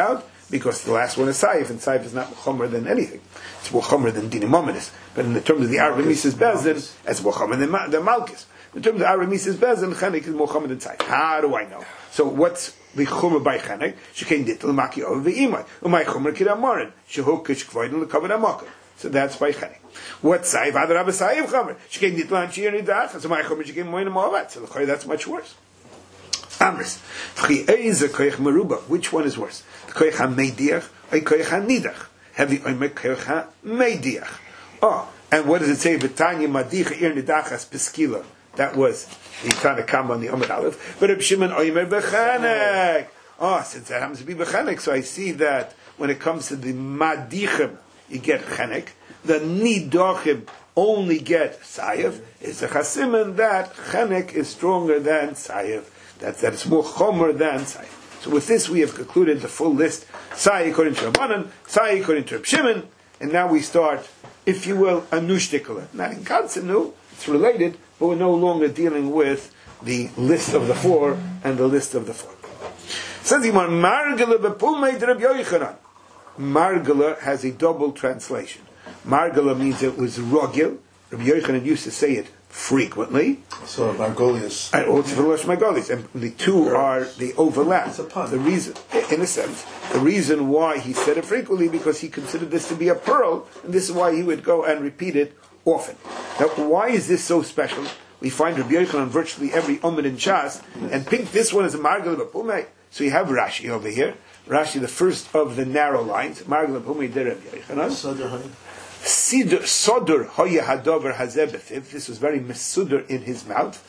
because the last one is Saif, and Saif is not Chomer than anything. It's more Chomer than Dinimominus. But in the terms of the Aramises Bezdin, it's more Chomer than, than Malchus. In terms of Aramises Bezdin, Chenek is more Chomer than Saif. How do I know? So what's the Chomer by Chenek? Shekein Dittel Maki Ov Ve'imai. Umay Chomer Kiramorin. Shehu Kish Kvoidel Lekavod Amakar. So that's by Chenek. What's Saif? Adar Abba Saif Chomer. Shekein Dittel Anchi Yeridach. So my Chomer Shekein Moin Moavat. So that's much worse. Amris. Which one is worse? The koich ha-mediach or koich ha-nidach? Have the oimek koich ha-mediach? Oh, and what does it say? V'tanya madicha ir nidachas peskila. That was the Tanakam on the Amud Aleph. But Reb Shimon oimer b'chanek. Oh, since that happens to be b'chanek, so I see that when it comes to the madichim, you get chanek. The nidachim only get sayev. It's a chasimen that chanek is stronger than sayev. That, that it's more chomer than Sai. So with this we have concluded the full list. Sai according to Rabbanan, Sai according to Reb Shimon, and now we start, if you will, a new shtikler. Not in concept, no, it's related, but we're no longer dealing with the list of the four and the list of the four. Says Imar, Margala bepulmei Reb Yochanan. Margala has a double translation. Margala means it was rogil. Reb Yochanan used to say it frequently. So Margolius. And also for Rosh Margolius. And the two are, they overlap. It's a pun. The reason, in a sense, the reason why he said it frequently, because he considered this to be a pearl, and this is why he would go and repeat it often. Now, why is this so special? We find Rabbi Yochanan on virtually every Umid in Shas, and pick this one as a Margala b'Pumei. So you have Rashi over here. Rashi, the first of the narrow lines. Margala b'Pumei de Rabbi Yochanan. Sadr, honey. Sidr Sodr Hoya Hadover Hazebethiv. This was very mesudr in his mouth.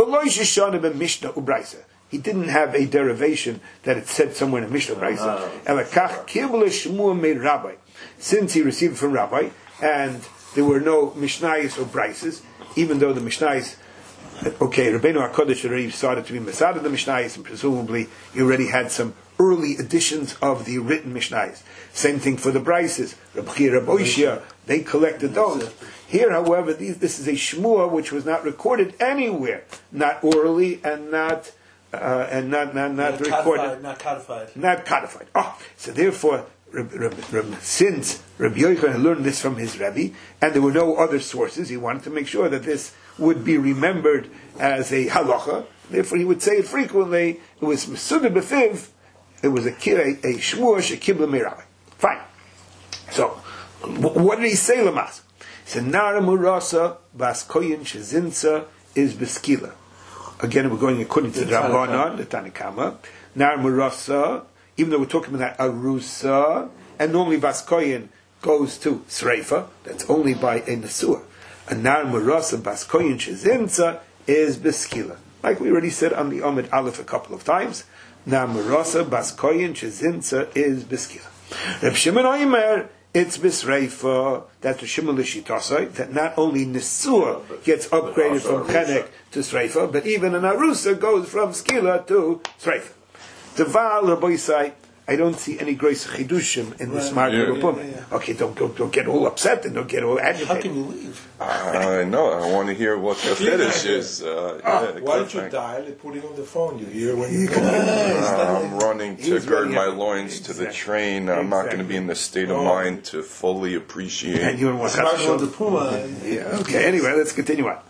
Mishnah Ubraisa. He didn't have a derivation that it said somewhere in a Mishnah Ubraisa. Elakach Kibble Shmuel made Rabbi. Since he received from Rabbi, and there were no Mishnayos or Braises, even though the Mishnayos, okay, Rabbeinu HaKodesh already started to be Masad of the Mishnayos, and presumably he already had some early editions of the written Mishnayos. Same thing for the Braises. Rabbi Chia, Rabbi Oishia, they collected those. Here, however, these, this is a Shmuah which was not recorded anywhere, not orally and not uh, and not not, not, not recorded, codified, not codified, not codified. Oh, so therefore, Reb, Reb, Reb, since Rabbi Yochanan learned this from his Rebbe, and there were no other sources, he wanted to make sure that this would be remembered as a halacha. Therefore, he would say it frequently. It was Mesudah B'Fiv. It was a a, a Shmuah Shekibla Mirabai. Fine. So, what did he say, Lamas? He said, Nara Murasa Bas Koyin Shezinsa is Beskila. Again, we're going according to the Rabbanan, the Tanakama. Nara Murasa, even though we're talking about Arusa, and normally Bas Koyin goes to Sreifa, that's only by a Nesua. And Nara Murasa Bas Koyin Shezinsa is Beskila. Like we already said on the Amid Aleph a couple of times, Nara Murasa Bas Koyin Shezinsa is Beskila. Reb Shimon Oimer, it's Bisreifa, that's the Shimon Lishitasai, that not only Nesua gets upgraded from Chenek to Sreifa, but even an Arusa goes from Skila to Sreifa. The Val Rabbi, I don't see any grace chidushim in this Margala b'Pumei. Yeah, yeah. Okay, don't, don't don't get all upset and don't get all agitated. How can you leave? I know. I want to hear what the finish is. Uh, oh, yeah, why don't you dial it, put it on the phone? You hear when you come. Uh, I'm running to He's gird running my up. loins to the Exactly. train. I'm not going to be Exactly. in the state of Oh. mind to fully appreciate. And you don't want Margala to b'Pumei. Yeah, okay, anyway, let's continue on.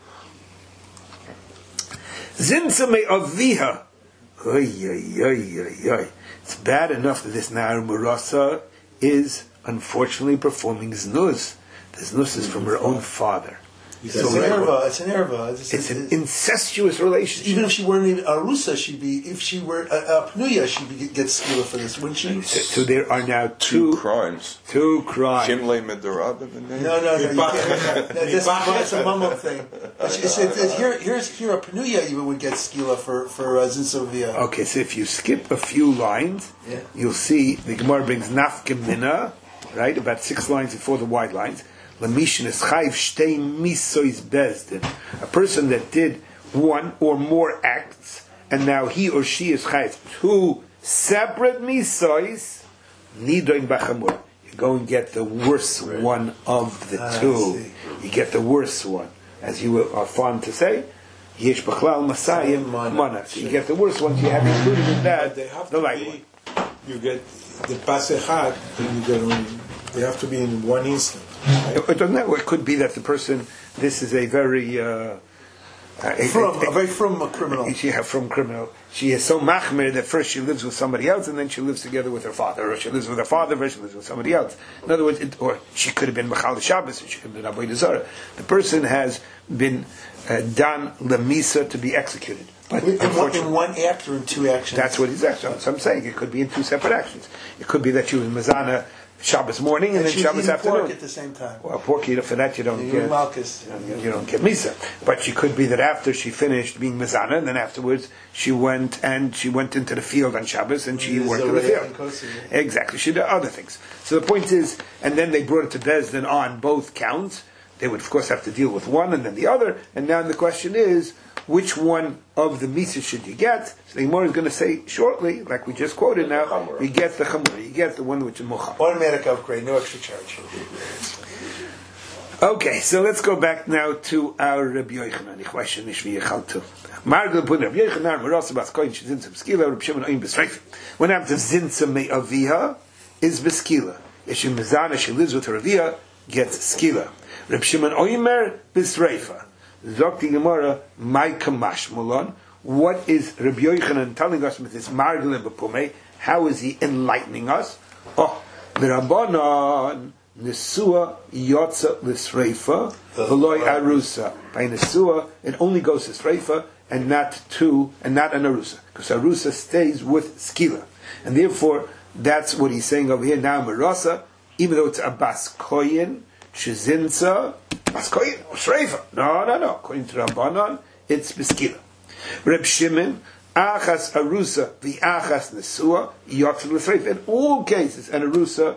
Zinsa me aviha. Oy, oy, oy, oy, oy. It's bad enough that this Nara Murasa is unfortunately performing znuz. The znuz is from her own father. It's an erva. It's an erva. It's, It's an it's- incestuous relationship. even if she weren't even a Rusa, she'd be. If she were a, a Pnuya, she'd be, get skila for this, wouldn't she? So, so there are now Two two, crimes. two crimes. Shimlei Medarab in the name. No, no, no. You can't. No, that's, that's a mummo thing. It's, it's, it's, it's, here, here's here a Pnuya even would get skila for for uh, Zinsovia. Okay, so if you skip a few lines, Yeah. you'll see the Gemara brings nafkem mina, right, about six lines before the wide lines. Lamishin is chayv shtei misois bezdin. A person that did one or more acts, and now he or she is chayv two separate misois, nidoin bachamur. You go and get the worst one of the Ah, I two. see. You get the worst one, as you are fond to say. Yesh b'chlal masayim Mana. mana. So you get the worst ones. You have included in that But they have the to light be one. you get the pasechat, then you get only, they have to be in one instant. It, it doesn't matter. It could be that the person, this is a very, uh, uh, From, a, a, away from a criminal. She have from criminal. She is so machmir that first she lives with somebody else, and then she lives together with her father, or she lives with her father, first she lives with somebody else. In other words, it, or she could have been machal Shabbos, or she could have been avodah zarah. The person has been uh, done lemisa to be executed. But in, one, in one act or in two actions? That's what he's asking. So I'm saying it could be in two separate actions. It could be that she was mazana Shabbos morning and, and then Shabbos afternoon. Pork at the same time. Well, pork, you know, for that you don't you get. Malchus. You don't, you don't get misa. But she could be that after she finished being mazana, and then afterwards she went and she went into the field on Shabbos and she There's worked a in the ray field. and kosi. Exactly. She did other things. So the point is, and then they brought it to Bezdin on both counts. They would of course have to deal with one and then the other. And now the question is, which one of the mitzvahs should you get? So the Gemara is going to say shortly, like we just quoted now, you get the chamura, you get the one which is mocham. Automatic upgrade, no extra charge. Okay, so let's go back now to our Rabbi Yochanan. Ich weiß schon nicht, wie ich halte. Margel pun Rabbi Yochanan, Marasa bas koin shezintzah b'skila, Rabbi Shimon oim b'sreif. What happens if zintzah me aviha is b'skila? If she mezana, she lives with her aviha, gets skila. Rabbi Shimon oimer b'sreifa. Zokti Gemara, my kamash mulon. What is Rabbi Yochanan telling us with this margel and b'pumei? How is he enlightening us? Oh, the Rabbanon Nesua Yotza L'Sreifa V'loi Arusa. By Nesua, it only goes to Sreifa and not to and not an Arusa, because Arusa stays with Skila, and therefore that's what he's saying over here now. Marasa, even though it's a Bas Koyin Shezinza Bas Koyin Sreifa. No, no, no. According to Rabbanon, it's Beskila. Reb Shimon. Achas Arusa, the Achas Nesua, Yotza L'Sreifa. In all cases, an Arusa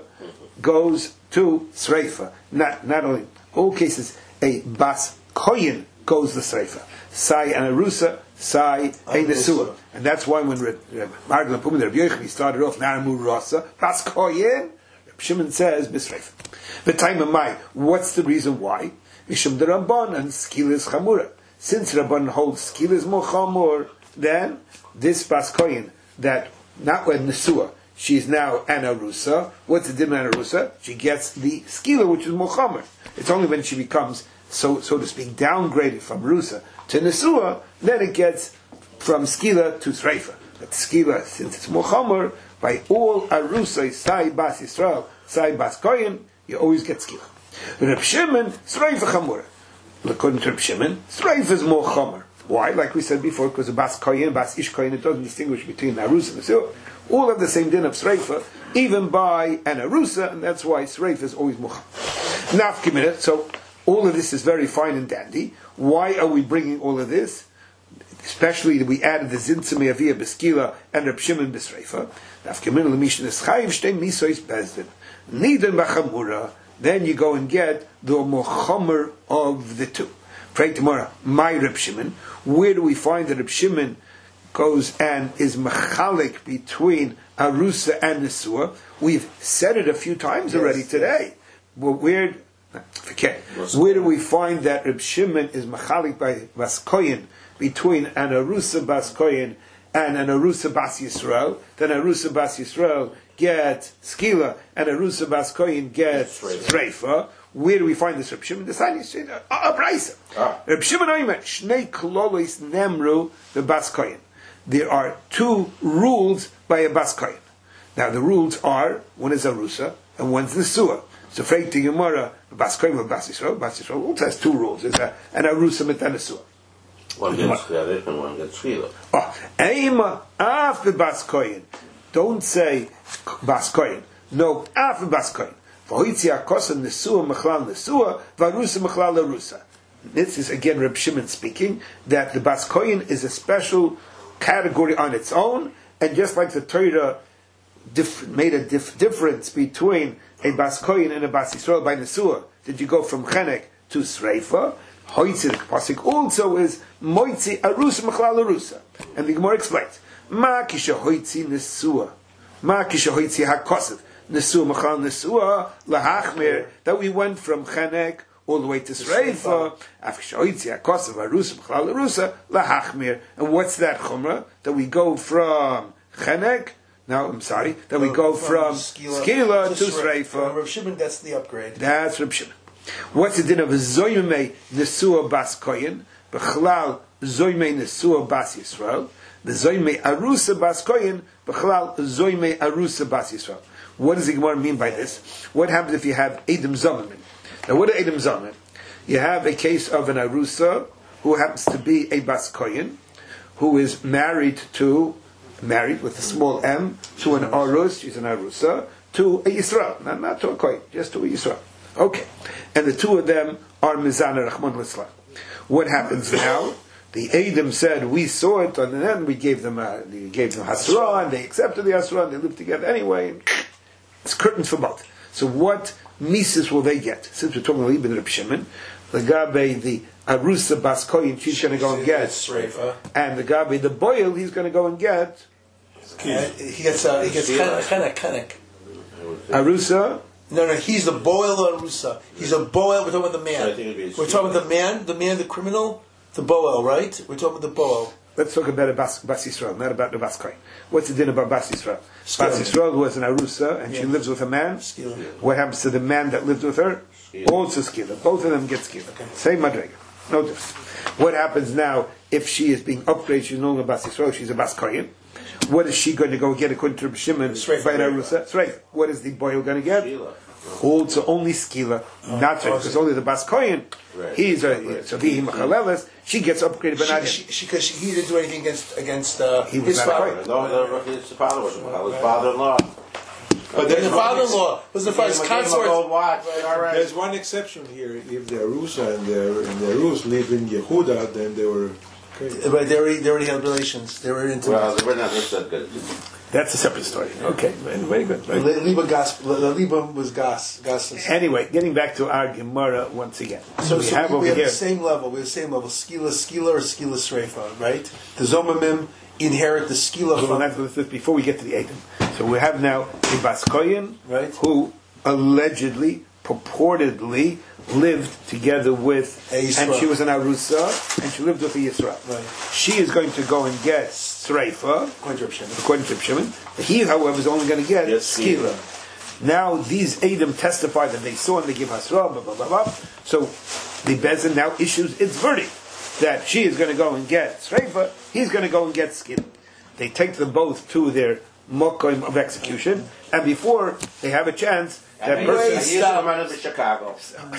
goes to Sreifa. Not not only all cases, a Bas Koyin goes to Sreifa. Sai an Arusa, Sai a Nesua. And that's why when Margul Pum the Rabbi Yochanan started off Naramu Rasa, Bas Koyin, Reb Shimon says B'Sreifa. The time of Mai. What's the reason why? Mishum the Rabban and Skil is Chamura. Since Rabban holds Skil is more Chamur, then this Bas Koyin, that not when Nesua, she's now an Arusa. What's the din an Arusa? She gets the Skila, which is Mochamer. It's only when she becomes, so so to speak, downgraded from Arusa to Nesua, then it gets from Skila to Sreifa. But Skila, since it's Mochamer, by all Arusa, Sai Bas Yisrael, Sai Bas Koyin, you always get Skila. But Reb Shimon, Sreifa Chamura. According to Reb Shimon, Sreifa is Mochamer. Why? Like we said before, because the Bas Koyin, Bas Ish Koyin, it doesn't distinguish between Arusa and Nesua. All have the same din of Sreifa, even by an Arusa, and that's why Sreifa is always Mucham. Nafkiminah, so all of this is very fine and dandy. Why are we bringing all of this? Especially that we added the Zintzah Me'aviyah Beskila and Reb Shimon B'Sreifa. Nafkiminah l'mishin eschayiv shtei misois bezdin. Nidan b'chamura, then you go and get the Mochamer of the two. Pray tomorrow, my Reb Shimon. Where do we find that Reb Shimon goes and is machalik between Arusa and Nesua? We've said it a few times yes, already today. But where, forget, where do we find that Reb Shimon is machalik by Bas Koyin between an Arusa Bas Koyin and an Arusa Bas Yisrael? Then Arusa Bas Yisrael gets Skila and Arusa Bas Koyin gets Sreifa. Where do we find this Reb Shimon? The sign is a brayso. Reb Shimon Oimer Shnei Klolos Nemru the Bas Koyin. There are two rules by a Bas Koyin. Now the rules are one is Arusa and one's Nesua. So Freit the Gemara, Bas Koyin or Bas Yisrael, Bas Yisrael also has two rules. There's a, an Arusa and a Nesua. One gets Shrevit and one gets Shvila. Oh, Eima after Bas Koyin. Don't say Bas Koyin. No, after Bas Koyin. This is again Reb Shimon speaking, that the Bas Koyin is a special category on its own, and just like the Torah dif- made a dif- difference between a Bas Koyin and a Bas Yisrael by Nesua, did you go from Chenek to Sreifa? Hoitzi, the pasuk also is Moitzi Arusa Machlal Arusa, and the Gemara explains Ma kisha Hoitzi Nesua, Ma kisha Hoitzi HaKosev Nesua Machal Nesua Lahachmir, that we went from Chenek all the way to Sreifa. Afkshoitzi Akosav Arusa Machal Arusa Lahachmir. And what's that chumrah? That we go from Chenek No, I'm sorry. Then we go from, skila, to sreifa. Rav Shimon, that's the upgrade. That's Rav Shimon. What's the din of zoyme nesua bas koyin? B'chlal zoyme nesua bas Yisrael. The zoyme arusa bas koyin. B'chlal zoyme arusa bas Yisrael. What does the Gemara mean by this? What happens if you have Edom Zomim? Now, what are Edom Zomim? You have a case of an arusa who happens to be a bas koyin, who is married to, married with a small m, to an arus, she's an arusa, to a Yisrael, not, not to a koyin, just to a Yisrael. Okay. And the two of them are Mizana Rachmon Litzlan. What happens now? The Edom said, we saw it, and then we gave them a, we gave them Hasra, and they accepted the Hasra, and they lived together anyway. And it's curtains for both. So what mises will they get? Since we're talking about Ibn Reb Shimon, the Gabe, the Arusa Bas Koyin, she's going to go and get, and the Gabe, the Boil, he's going to go and get. Uh, he gets, uh, he gets Chenek, Chenek. Arusa. No, no, he's the boil or Arusa. He's a boil. We're talking about the man. We're talking about the man, the man, the criminal, the boil, right? We're talking about the boil. Let's talk about a Bas, Bas Yisrael, not about the Bas Koyin. What's the din about Bas Yisrael? Skila. Bas Yisrael was an Arusa, and yeah. she lives with a man. Skila. What happens to the man that lived with her? Skila. Also skila. Both of them get skila. Okay. Same madrega. No difference. What happens now if she is being upgraded? She's no longer Bas Yisrael. She's a Bas Koyin. What is she going to go get according to Reb Shimon by an Arusa? That's right. What is the boy going to get? Skila. Also only skila, oh, not right, because only the Bas Koyin. Right. He's a right. So he machaleles. She gets upgraded, but not him. She because he didn't do anything against against uh, he was his father. No, no, his father was his father-in-law. But then the father-in-law was the first consort. There's one exception here. If the Arusa and the and the Rus live in Yehuda, then they were. Okay. But they already they already had relations. They were into. Well, they were not that good. That's a separate story. Okay, very good. Very good. Liba gas. Liba was gas. Gas. Anyway, getting back to our Gemara once again. So, we so have we, over we have here the same level. We have the same level. Skila, skila, or skila sreifa, right? The zomamim inherit the skila. So from that's what this before we get to the Edom. So we have now a Bas Koyin, right, who allegedly, purportedly lived together with, and she was an Arusa, and she lived with a Yisrael. Right. She is going to go and get Sreifa, according to Reb Shimon. He, however, is only going to get yes, Skila. Now, these Edom testify that they saw and they give Hasra, blah, blah, blah, blah. So, the Bezin now issues its verdict that she is going to go and get Sreifa, he's going to go and get Skila. They take them both to their Mokoim of execution, and before they have a chance, that person to Chicago.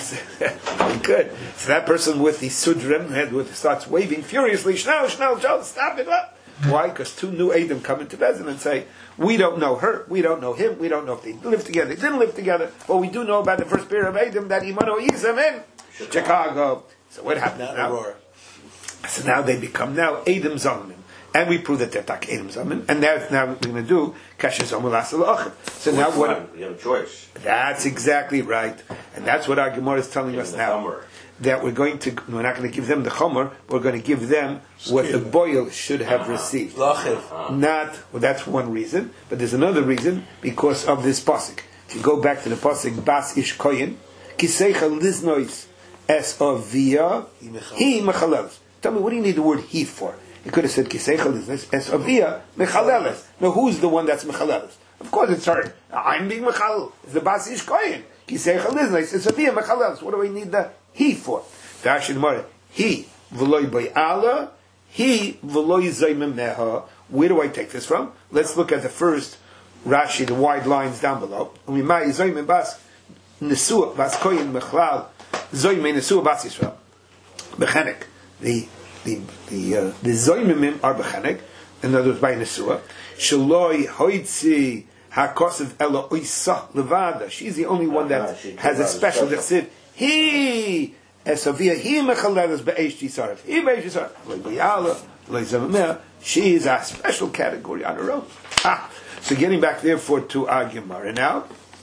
Good. So that person with the sudrim head with starts waving furiously. Shnell, Shnell, Joe, stop it! Up. Why? Because two new Edom come into Bezin and say, "We don't know her. We don't know him. We don't know if they lived together. They didn't live together. But we do know about the first pair of Edom that Imano Yizam in Chicago. Chicago." So what happens now? So now they become now Edom Zomim. And we prove that they're tak Edom Zamin, and now, now we're going to do Kasher Zomul Asal Achim. So now what? You have a choice. That's exactly right, and that's what our Gemara is telling us now. Chomer. That we're going to, we're not going to give them the Chomer, we're going to give them what the boil should have uh-huh. received. Uh-huh. Not, well, that's one reason, but there's another reason because of this pasuk. If you go back to the pasuk, Bas Ish Koyin, Kiseicha Liznois Es Avia, He Mechaleles. Tell me, what do you need the word he for? You could have said Kiseicha Es Avia Mechaleles. Now, who's the one that's Mechaleles? Of course, it's her. I'm being Mechalel. It's the Bas Ish Koyin. Kiseicha Liznois Es Avia Mechaleles. What do we need the he for? Dashin Mara. He v'loy bay'ala. He v'loy zaymim meha. Where do I take this from? Let's look at the first Rashi, the wide lines down below. Umimai zaymim bas nesua bas koyin mechlal zaymim nesua bas Yisrael. Bechenek. The the the uh, the zaymimim are bechenek. In other words, by nesua. Shaloi hoitzi hakosev ela oisa levada. She's the only one that has a special that said. He esavia he mechaleles be'esh tisarif. He be'esh tisarif. Le'bayala le'zamameh. She is a special category on her own. Ah, so getting back therefore to our Gemara now,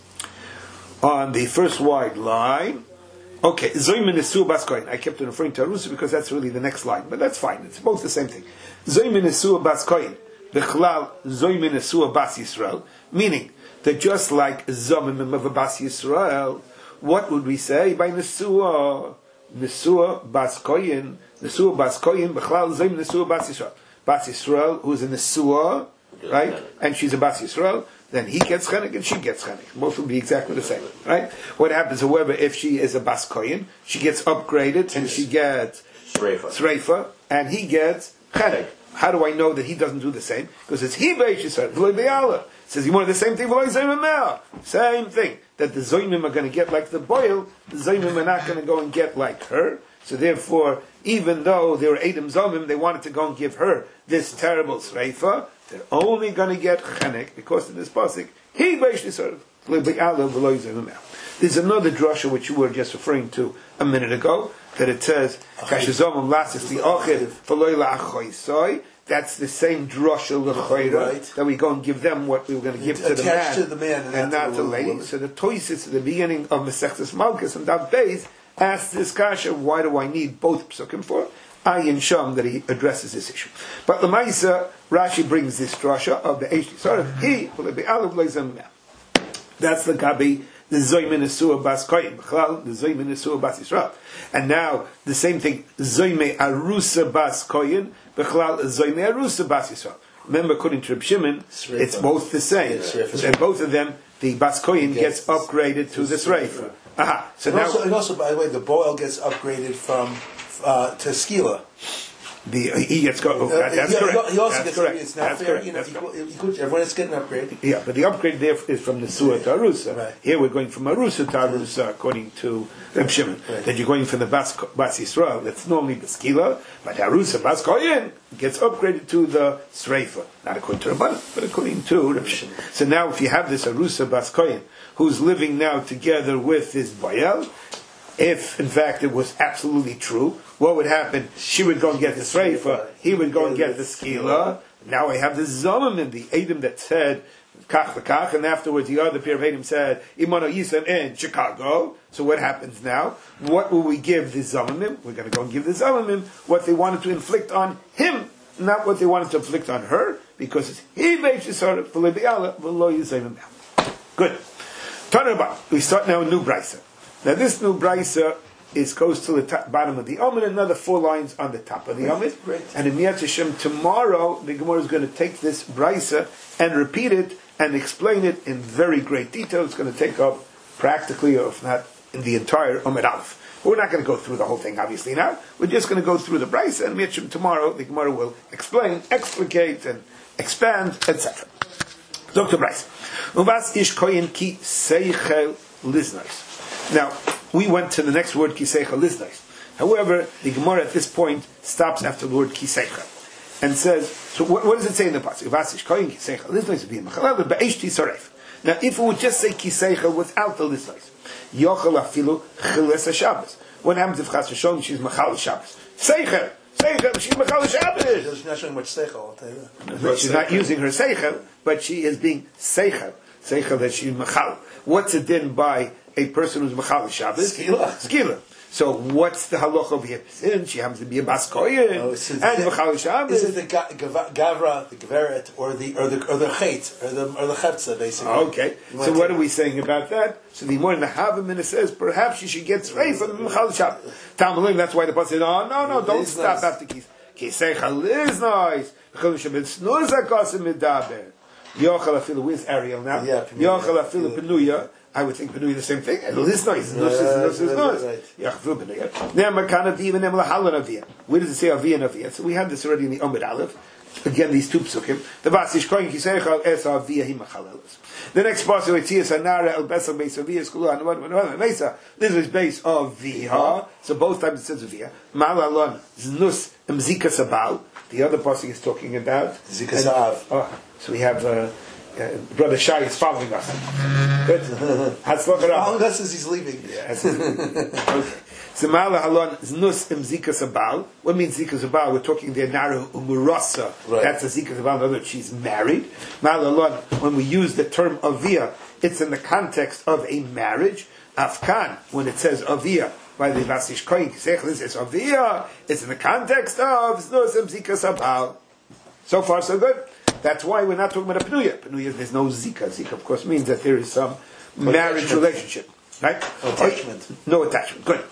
on the first wide line. Okay, zoyim nesu bas koyin. I kept on referring to Arusa because that's really the next line, but that's fine. It's both the same thing. Zoyim nesu bas koyin. Bechlal zoyim nesu bas Yisrael. Meaning that just like zomim of bas Yisrael. What would we say by Nesua? Nesua Bas Koyin, Nesua Bas Koyin, Bechlal Zayim Nesua Bas Yisrael. Bas Yisrael, who's a Nesua, right? And she's a Bas Yisrael, then he gets chenek and she gets chenek. Both will be exactly the same, right? What happens, however, if she is a Bas Koyin, she gets upgraded and she gets Sreifa. Sreifa, and he gets chenek. How do I know that he doesn't do the same? Because it's he Beish Yisrael, V'loi Be'ala. Says he wanted the same thing, V'loi Zoymim Me'ah. Same thing. That the Zoymim are going to get like the boil, the Zoymim are not going to go and get like her. So therefore, even though they were Edom Zomim, they wanted to go and give her this terrible Sreifa, they're only going to get chenek because of this pasuk. He Beish Yisrael, V'loi Be'ala, V'loi Zoymim Me'ah. There's another drasha which you were just referring to a minute ago, that it says, that's the same drasha l'chayra, Right. that we go and give them what we were going to give to the, Attached man, to the man and and not not to to the the lady. woman. So the Toisis at the beginning of Masechtas Malkus and Dav Beis asks this kasha, why do I need both psukim for? Ayin Sham, that he addresses this issue. But the Maisa, Rashi brings this drasha of the Eish Yisrael, he, that's the Gabi, the Zoymin Esua Bas Koyin, the Zoymin Esua Bas Yisrael. And now, the same thing, Zoyme Arusa Bas Koyin, Bechlal Zoyme Arusa Bas Yisrael. Remember, according to Reb Shimon, it's both the same. Yeah, And both of them, the Bas Koyin gets Yes. upgraded to the Sreifa. Aha. So And now, also, and also, by the way, the boil gets upgraded from uh, to skila. the, he gets go. Oh, Uh, that- that's he, correct. He also that's gets. correct. It's not that's fair. correct. You know, That's equal, correct. equal, everyone is getting an upgrade. Yeah, but the upgrade there is from the Surah to Arusa. Right. Here we're going from Arusa to Arusa, according to Reb Shimon. Right. That you're going from the Bas, Bas Yisrael, that's normally the Skila, but Arusa, Bas Koyin, gets upgraded to the Sreifa. Not according to Rabban, but according to Reb Shimon. So now if you have this Arusa Bas Koyin, who's living now together with this Bayel, if in fact it was absolutely true, what would happen? She would go and get the Sreifa, he would go and get the Skila. Now I have the Zomim, the Edom that said, Kach v'kach, and afterwards the other pair of Edom said, Imano Yisem in Chicago. So what happens now? What will we give the Zomim? We're going to go and give the Zomim what they wanted to inflict on him, not what they wanted to inflict on her, because it's He Beish Yisrael, V'lo Be'ala, V'lo Yisem. Good. Tanarba. We start now a new brisa. Now this new brisa is goes to the top, bottom of the Amid, another four lines on the top of the Amid. And in Yad Hashem tomorrow, the Gemara is going to take this brisa and repeat it and explain it in very great detail. It's going to take up practically, or if not, in the entire Amid Aleph. We're not going to go through the whole thing, obviously, now. We're just going to go through the brisa, and Yad Hashem tomorrow, the Gemara will explain, explicate, and expand, et cetera. Doctor Bryce. Uvas ish koyin ki seichel liznais. Now, we went to the next word, ki seichel liznais. However, the Gemara at this point stops after the word ki seichel and says, so what, what does it say in the pasuk? Uvas ish koyin ki seichel liznais v'yim machalel be'esh tisaref. Now, if it would just say ki seichel without the liznais, yochel afilu chiles ha-Shabbos. What happens if chas v'shon she's machal Shabbos? Seichel. Seichel, she's machal Shabbos. There's not showing much seichel, I'll tell you that. But she's not using her seichel, but she is being seichel. Seichel that she's machal. What's it then by a person who's machal Shabbos? Skila. Skila. So what's the halacha over here? Since she happens to be a Bas Koyin Oh, and so the- machal Shabbos. Is it the ga- gava- gavra, the gaveret, or the or the or the chet, or the or the chepza, basically? Okay. You So want what to- are we saying about that? So the more in the Havamina says perhaps she should get straight from machal Shabbos. Talmudim. That's why the pasuk said, "Oh no, no, don't It's stop nice. after kis." Kiseichel is nice. Machal Shabbos snur zakosim midaber. Yochel afilu with Ariel now. Yeah, Penuya. Yochel afilu Penuya. I would think Penuya the same thing. And this noise, this is this is right, noise. right. Yochel Penuya. Now Makan Aviyah and Lahalan Aviyah. Where does it say Aviyah and Aviyah? So we had this already in the Amid Aleph. Again, these two psukim. The Vasish Koyin Kiseichel es Aviyah himachalelos. The next part of it is Anara El Besel Beis Aviyah Skulu Anwad Anwad Mesa. This is base of Viha. So both times it says Aviyah. Malalon Znus Mzika Sabal. The other pasuk is talking about Zika Zav. Oh, so we have uh, uh, Brother Shai is following us. Good. Hatzlach How Rav. long as he's leaving? Yes. Okay. So Ma'ala Halon Znus Im Zika Sabal. What means Zika Sabal? We're talking there Naru Umurasa. Right. That's a Zika Sabal. In other words, she's married. Ma'ala Halon, when we use the term Aviyah, it's in the context of a marriage. Afkan, when it says Aviyah, by the Vasish Koyin Kisech, this is Aviyah, it's in the context of Znus Im Zika Sabal. So far, so good. That's why we're not talking about a Penuya. Penuya, there's no Zika. Zika, of course, means that there is some marriage Attachment. relationship. Right? No attachment. No attachment. Good.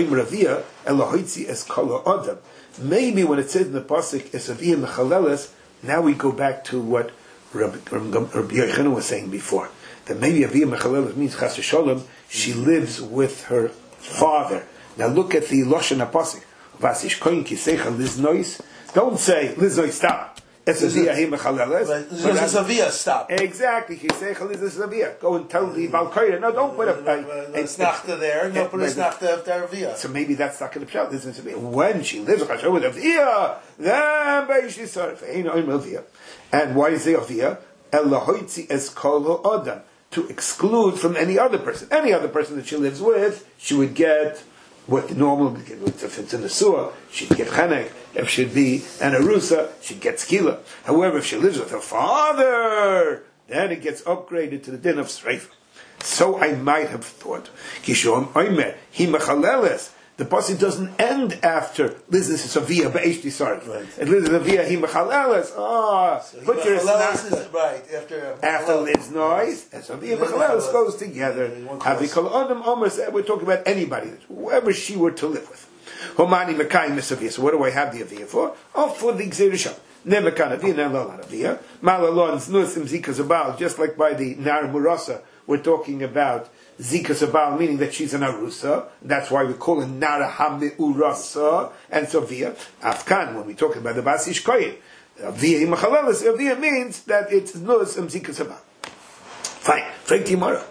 Maybe when it says in the pasuk, Now we go back to what Rabbi, Rabbi Yochanan was saying before. That maybe Aviyah Mechaleles means Chas Shalom, she lives with her father. Now look at the Lashon HaPasuk. Vasish koyin kiseicha liznois. Don't say liznois, stop. It's Aviyah he Mechaleles. It's Aviyah, stop. Exactly. Kiseicha liznois Aviyah. Go and tell the Balkoyer. No, don't put a... It's nachta there. No, but it's nachta after Aviyah. So maybe that's not going to be out. When she lives with Aviyah, then Beishi Sarf. And why is the Aviyah? Elohoitzi es kol adam. To exclude from any other person. Any other person that she lives with, she would get what normal, if it's in the sewer, she'd get chenek. If she'd be an arusa, she'd get skila. However, if she lives with her father, then it gets upgraded to the din of sreifa. So I might have thought, Kishon Oimer, he mechaleles. The pasuk doesn't end after Liznis is Aviyah Be'esh Tisarif. And Liznis Aviyah he mechaleles. Ah, put your snap. Right after after Liz noise, and Aviyah mechaleles goes together. Avikol Adam Omer said we're talking about anybody, whoever she were to live with. Homani Mekayim Misaviyah. So what do I have the Aviyah for? Oh, for the Gzerishah. Nemekan Aviyah, Nelal Aviyah. Malalon Znusim Zika Zabal, just like by the Nar Murasa, we're talking about Zika Sabal, meaning that she's an Arusa. That's why we call her Nara Hami'urasa and Sofia. Afkan, when we talk about the Basish Koyin. Aviyah Imachalelis, Aviyah means that it's Nus and Zika Sabal. Fine. Frank Timara.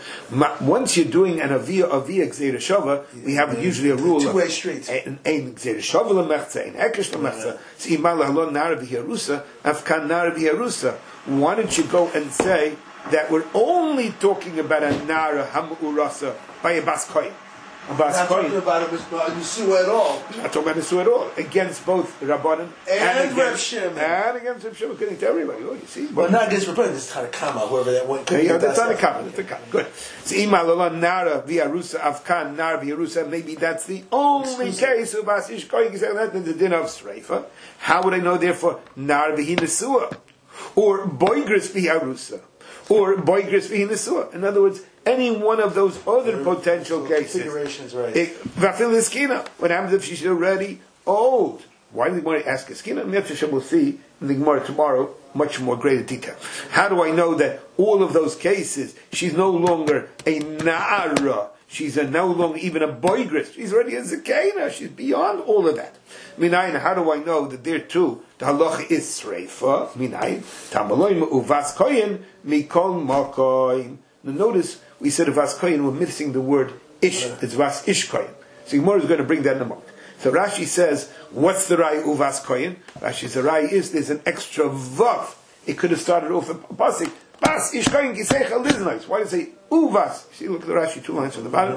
Once you're doing an Aviyah, Aviyah Gzeir Shava, we have usually a rule two-way streets. Ein Gzeir Shava Lemechza, Ein Ekesh Lemechza. See, Imala Halon Nara V'Yarusa, Afkan Nara V'Yarusa. Why don't you go and say that we're only talking about a Nara Hamurasa by a Bas Koyin. A Bas Not Koyin. talking about a Nisua at all. Not talking about Nisua at all. Against both Rabbanan and, And Rav Shimon. And against Rav Shimon, according to everybody. Oh, you see? But not against Rabbanan, this Tanakama, whoever that went. Yeah, yeah, that's Tanakama. That's Tanakama. Good. So, Ima Lalon Nara V'Yarusa Avkan Nara V'Yarusa. Maybe that's the only Exclusive. case of Bas Ish Koyin. That's the din of Sreifa. How would I know, therefore, Nara V'Hi Nisua? Or Boigris V'Yarusa? Or Boigris V'Hi In other words, any one of those other or potential cases. Configurations, right. Vafil Iskina. What happens if she's already old? Why do we want to ask Iskina? Nefesh will see in the Gemara tomorrow much more greater detail. How do I know that all of those cases, she's no longer a Na'ara, she's a, no longer even a Boigris, she's already a Zakena, she's beyond all of that. Minayin, how do I know that there too, the halacha is Sreifa? Minayin, Tamaloim uvas koyin mikol makoim. Now notice, we said vas koyin, we're missing the word ish, it's vas ish koyin. So Gemara is going to bring that in a moment. So Rashi says, what's the rai uvas koyin? Rashi's the rai is, there's an extra vav. It could have started off a pasuk, Bas ish koyin kiseicha liznais. Why does it say uvas? See, look at the Rashi, two lines from the bottom.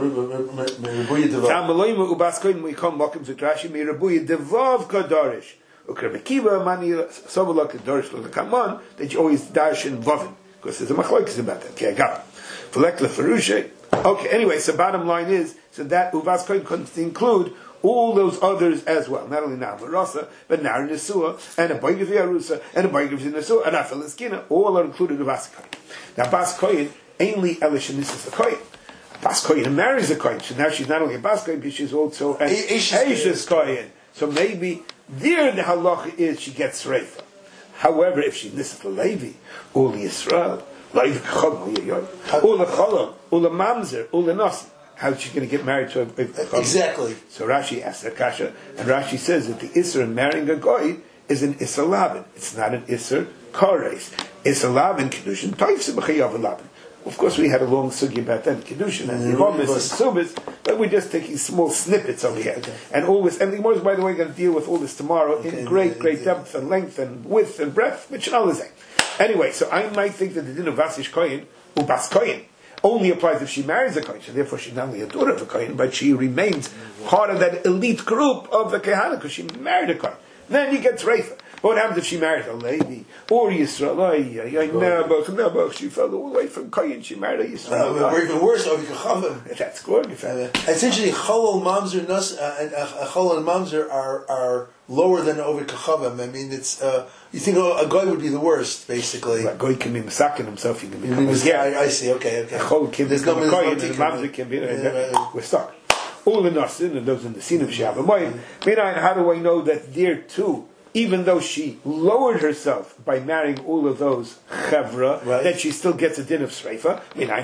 Tamaloim uvas koyin mikol makoim zut Rashi, me rebuya devav kadarish. Ukrebekiva mani sovolak kadarish lo lekamon, that you always dash in vavin. Because there's a machlokes about that. Okay, I got it. Okay, anyway, so bottom line is, so that uvas koyin couldn't include all those others as well. Not only Nar Marasa, but Nar Nesua, and a Boigav Yarusa, and a Boigav Nesua, and Afel Eskina, all are included in Bas Koyin. Now, Bas Koyin, ainly Elish and Nisas a Koyin. Bas Koyin marries a Koyin, so now she's not only a Bas Koyin, but she's also an Eishes Koyin. So maybe there the halacha is she gets Reifa. However, if she Nisas Levi, all the Yisrael, Levi Chol, all the Cholam, all the Mamzer, all the Nasi, how's she going to get married to a, a, a Exactly. So Rashi asks the kasha, and Rashi says that the Isser in marrying a goy is an Isser Labin. It's not an Isser Kares. Isser Labin, Kedushin, Taifse B'chayav Labin. Of course, we had a long sugi about that, Kedushin and Yevomis and Subis, but we're just taking small snippets over here. Okay. And always, and the Gemara is, by the way, going to deal with all this tomorrow okay. in great, great depth and length and width and breadth, which all is anyway, so I might think that the din of Vasish Koyin, or Bas Koyin, only applies if she marries a kohen. So therefore, she's not only a daughter of a kohen, but she remains part of that elite group of the Kehana because she married a kohen. Then you get Reifa. But what happens if she married a Levi or Yisrael? Ay, ay, ay, Nebuch, Nebuch. She fell all the way from kohen. She married a Yisrael. Uh, or even worse, Ovi Kachavim. That's good. Uh, it's interesting. Cholol Mamzer Nus and Cholol and Mamzer are are lower than Ovi Kachavim. I mean, it's. Uh, You think oh, a guy would be the worst, basically? A guy can be masakin himself. He can be. Yeah, I, I see. Okay, okay. A chol can There's become no a kohen, and a mamzer can be. Yeah, right. We're stuck. All the nasin and those in the scene of Shabbat. Meaning, how do I know that there too even though she lowered herself by marrying all of those chevra, right. that she still gets a din of sreifa.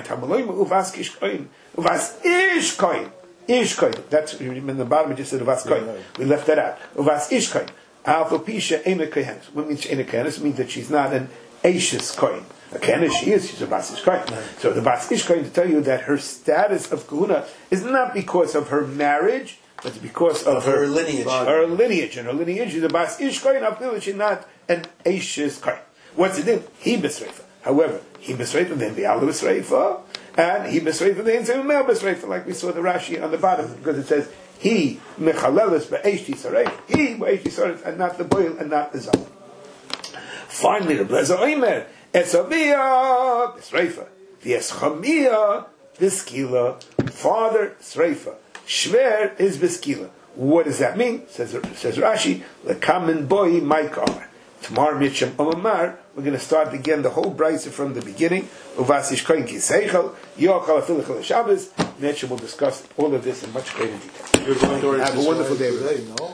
Uvas ish koin. Ish koin. That's in the bottom. It just said uvas koin. Right. We left that out. Uvas ish koin. Alpha pisha ena kohenes. What means ena kohenes? It means that she's not an ashes koin. A kohenes she is. She's a bas ish koin. Right. So the bas ish koin to tell you that her status of kahuna is not because of her marriage, but it's because of, Of her her lineage. Her lineage, and her lineage is a bas ish koin. Up she's not an ashes koin. What's it in? He besreifa. However, he besreifa then the alu besreifa. And he besreifa the insane male besreifa, like we saw the Rashi on the bottom, because it says he mechalelis be'esh tisarei, he be'esh tisarei, and not the boil and not the zal. Finally, the Blazer Oimer esavia besreifa, v'eschamia beskila, father sreifa, shver is beskila. What does that mean? Says says Rashi, lekamen boy maikar. Tomorrow, Mitcham Omar, we're going to start again the whole brisa from the beginning. Uvasish koin ki seichel, yochal afilich Shabbos. Mitcham will discuss all of this in much greater detail. You're going towards Have a wonderful day. today, no?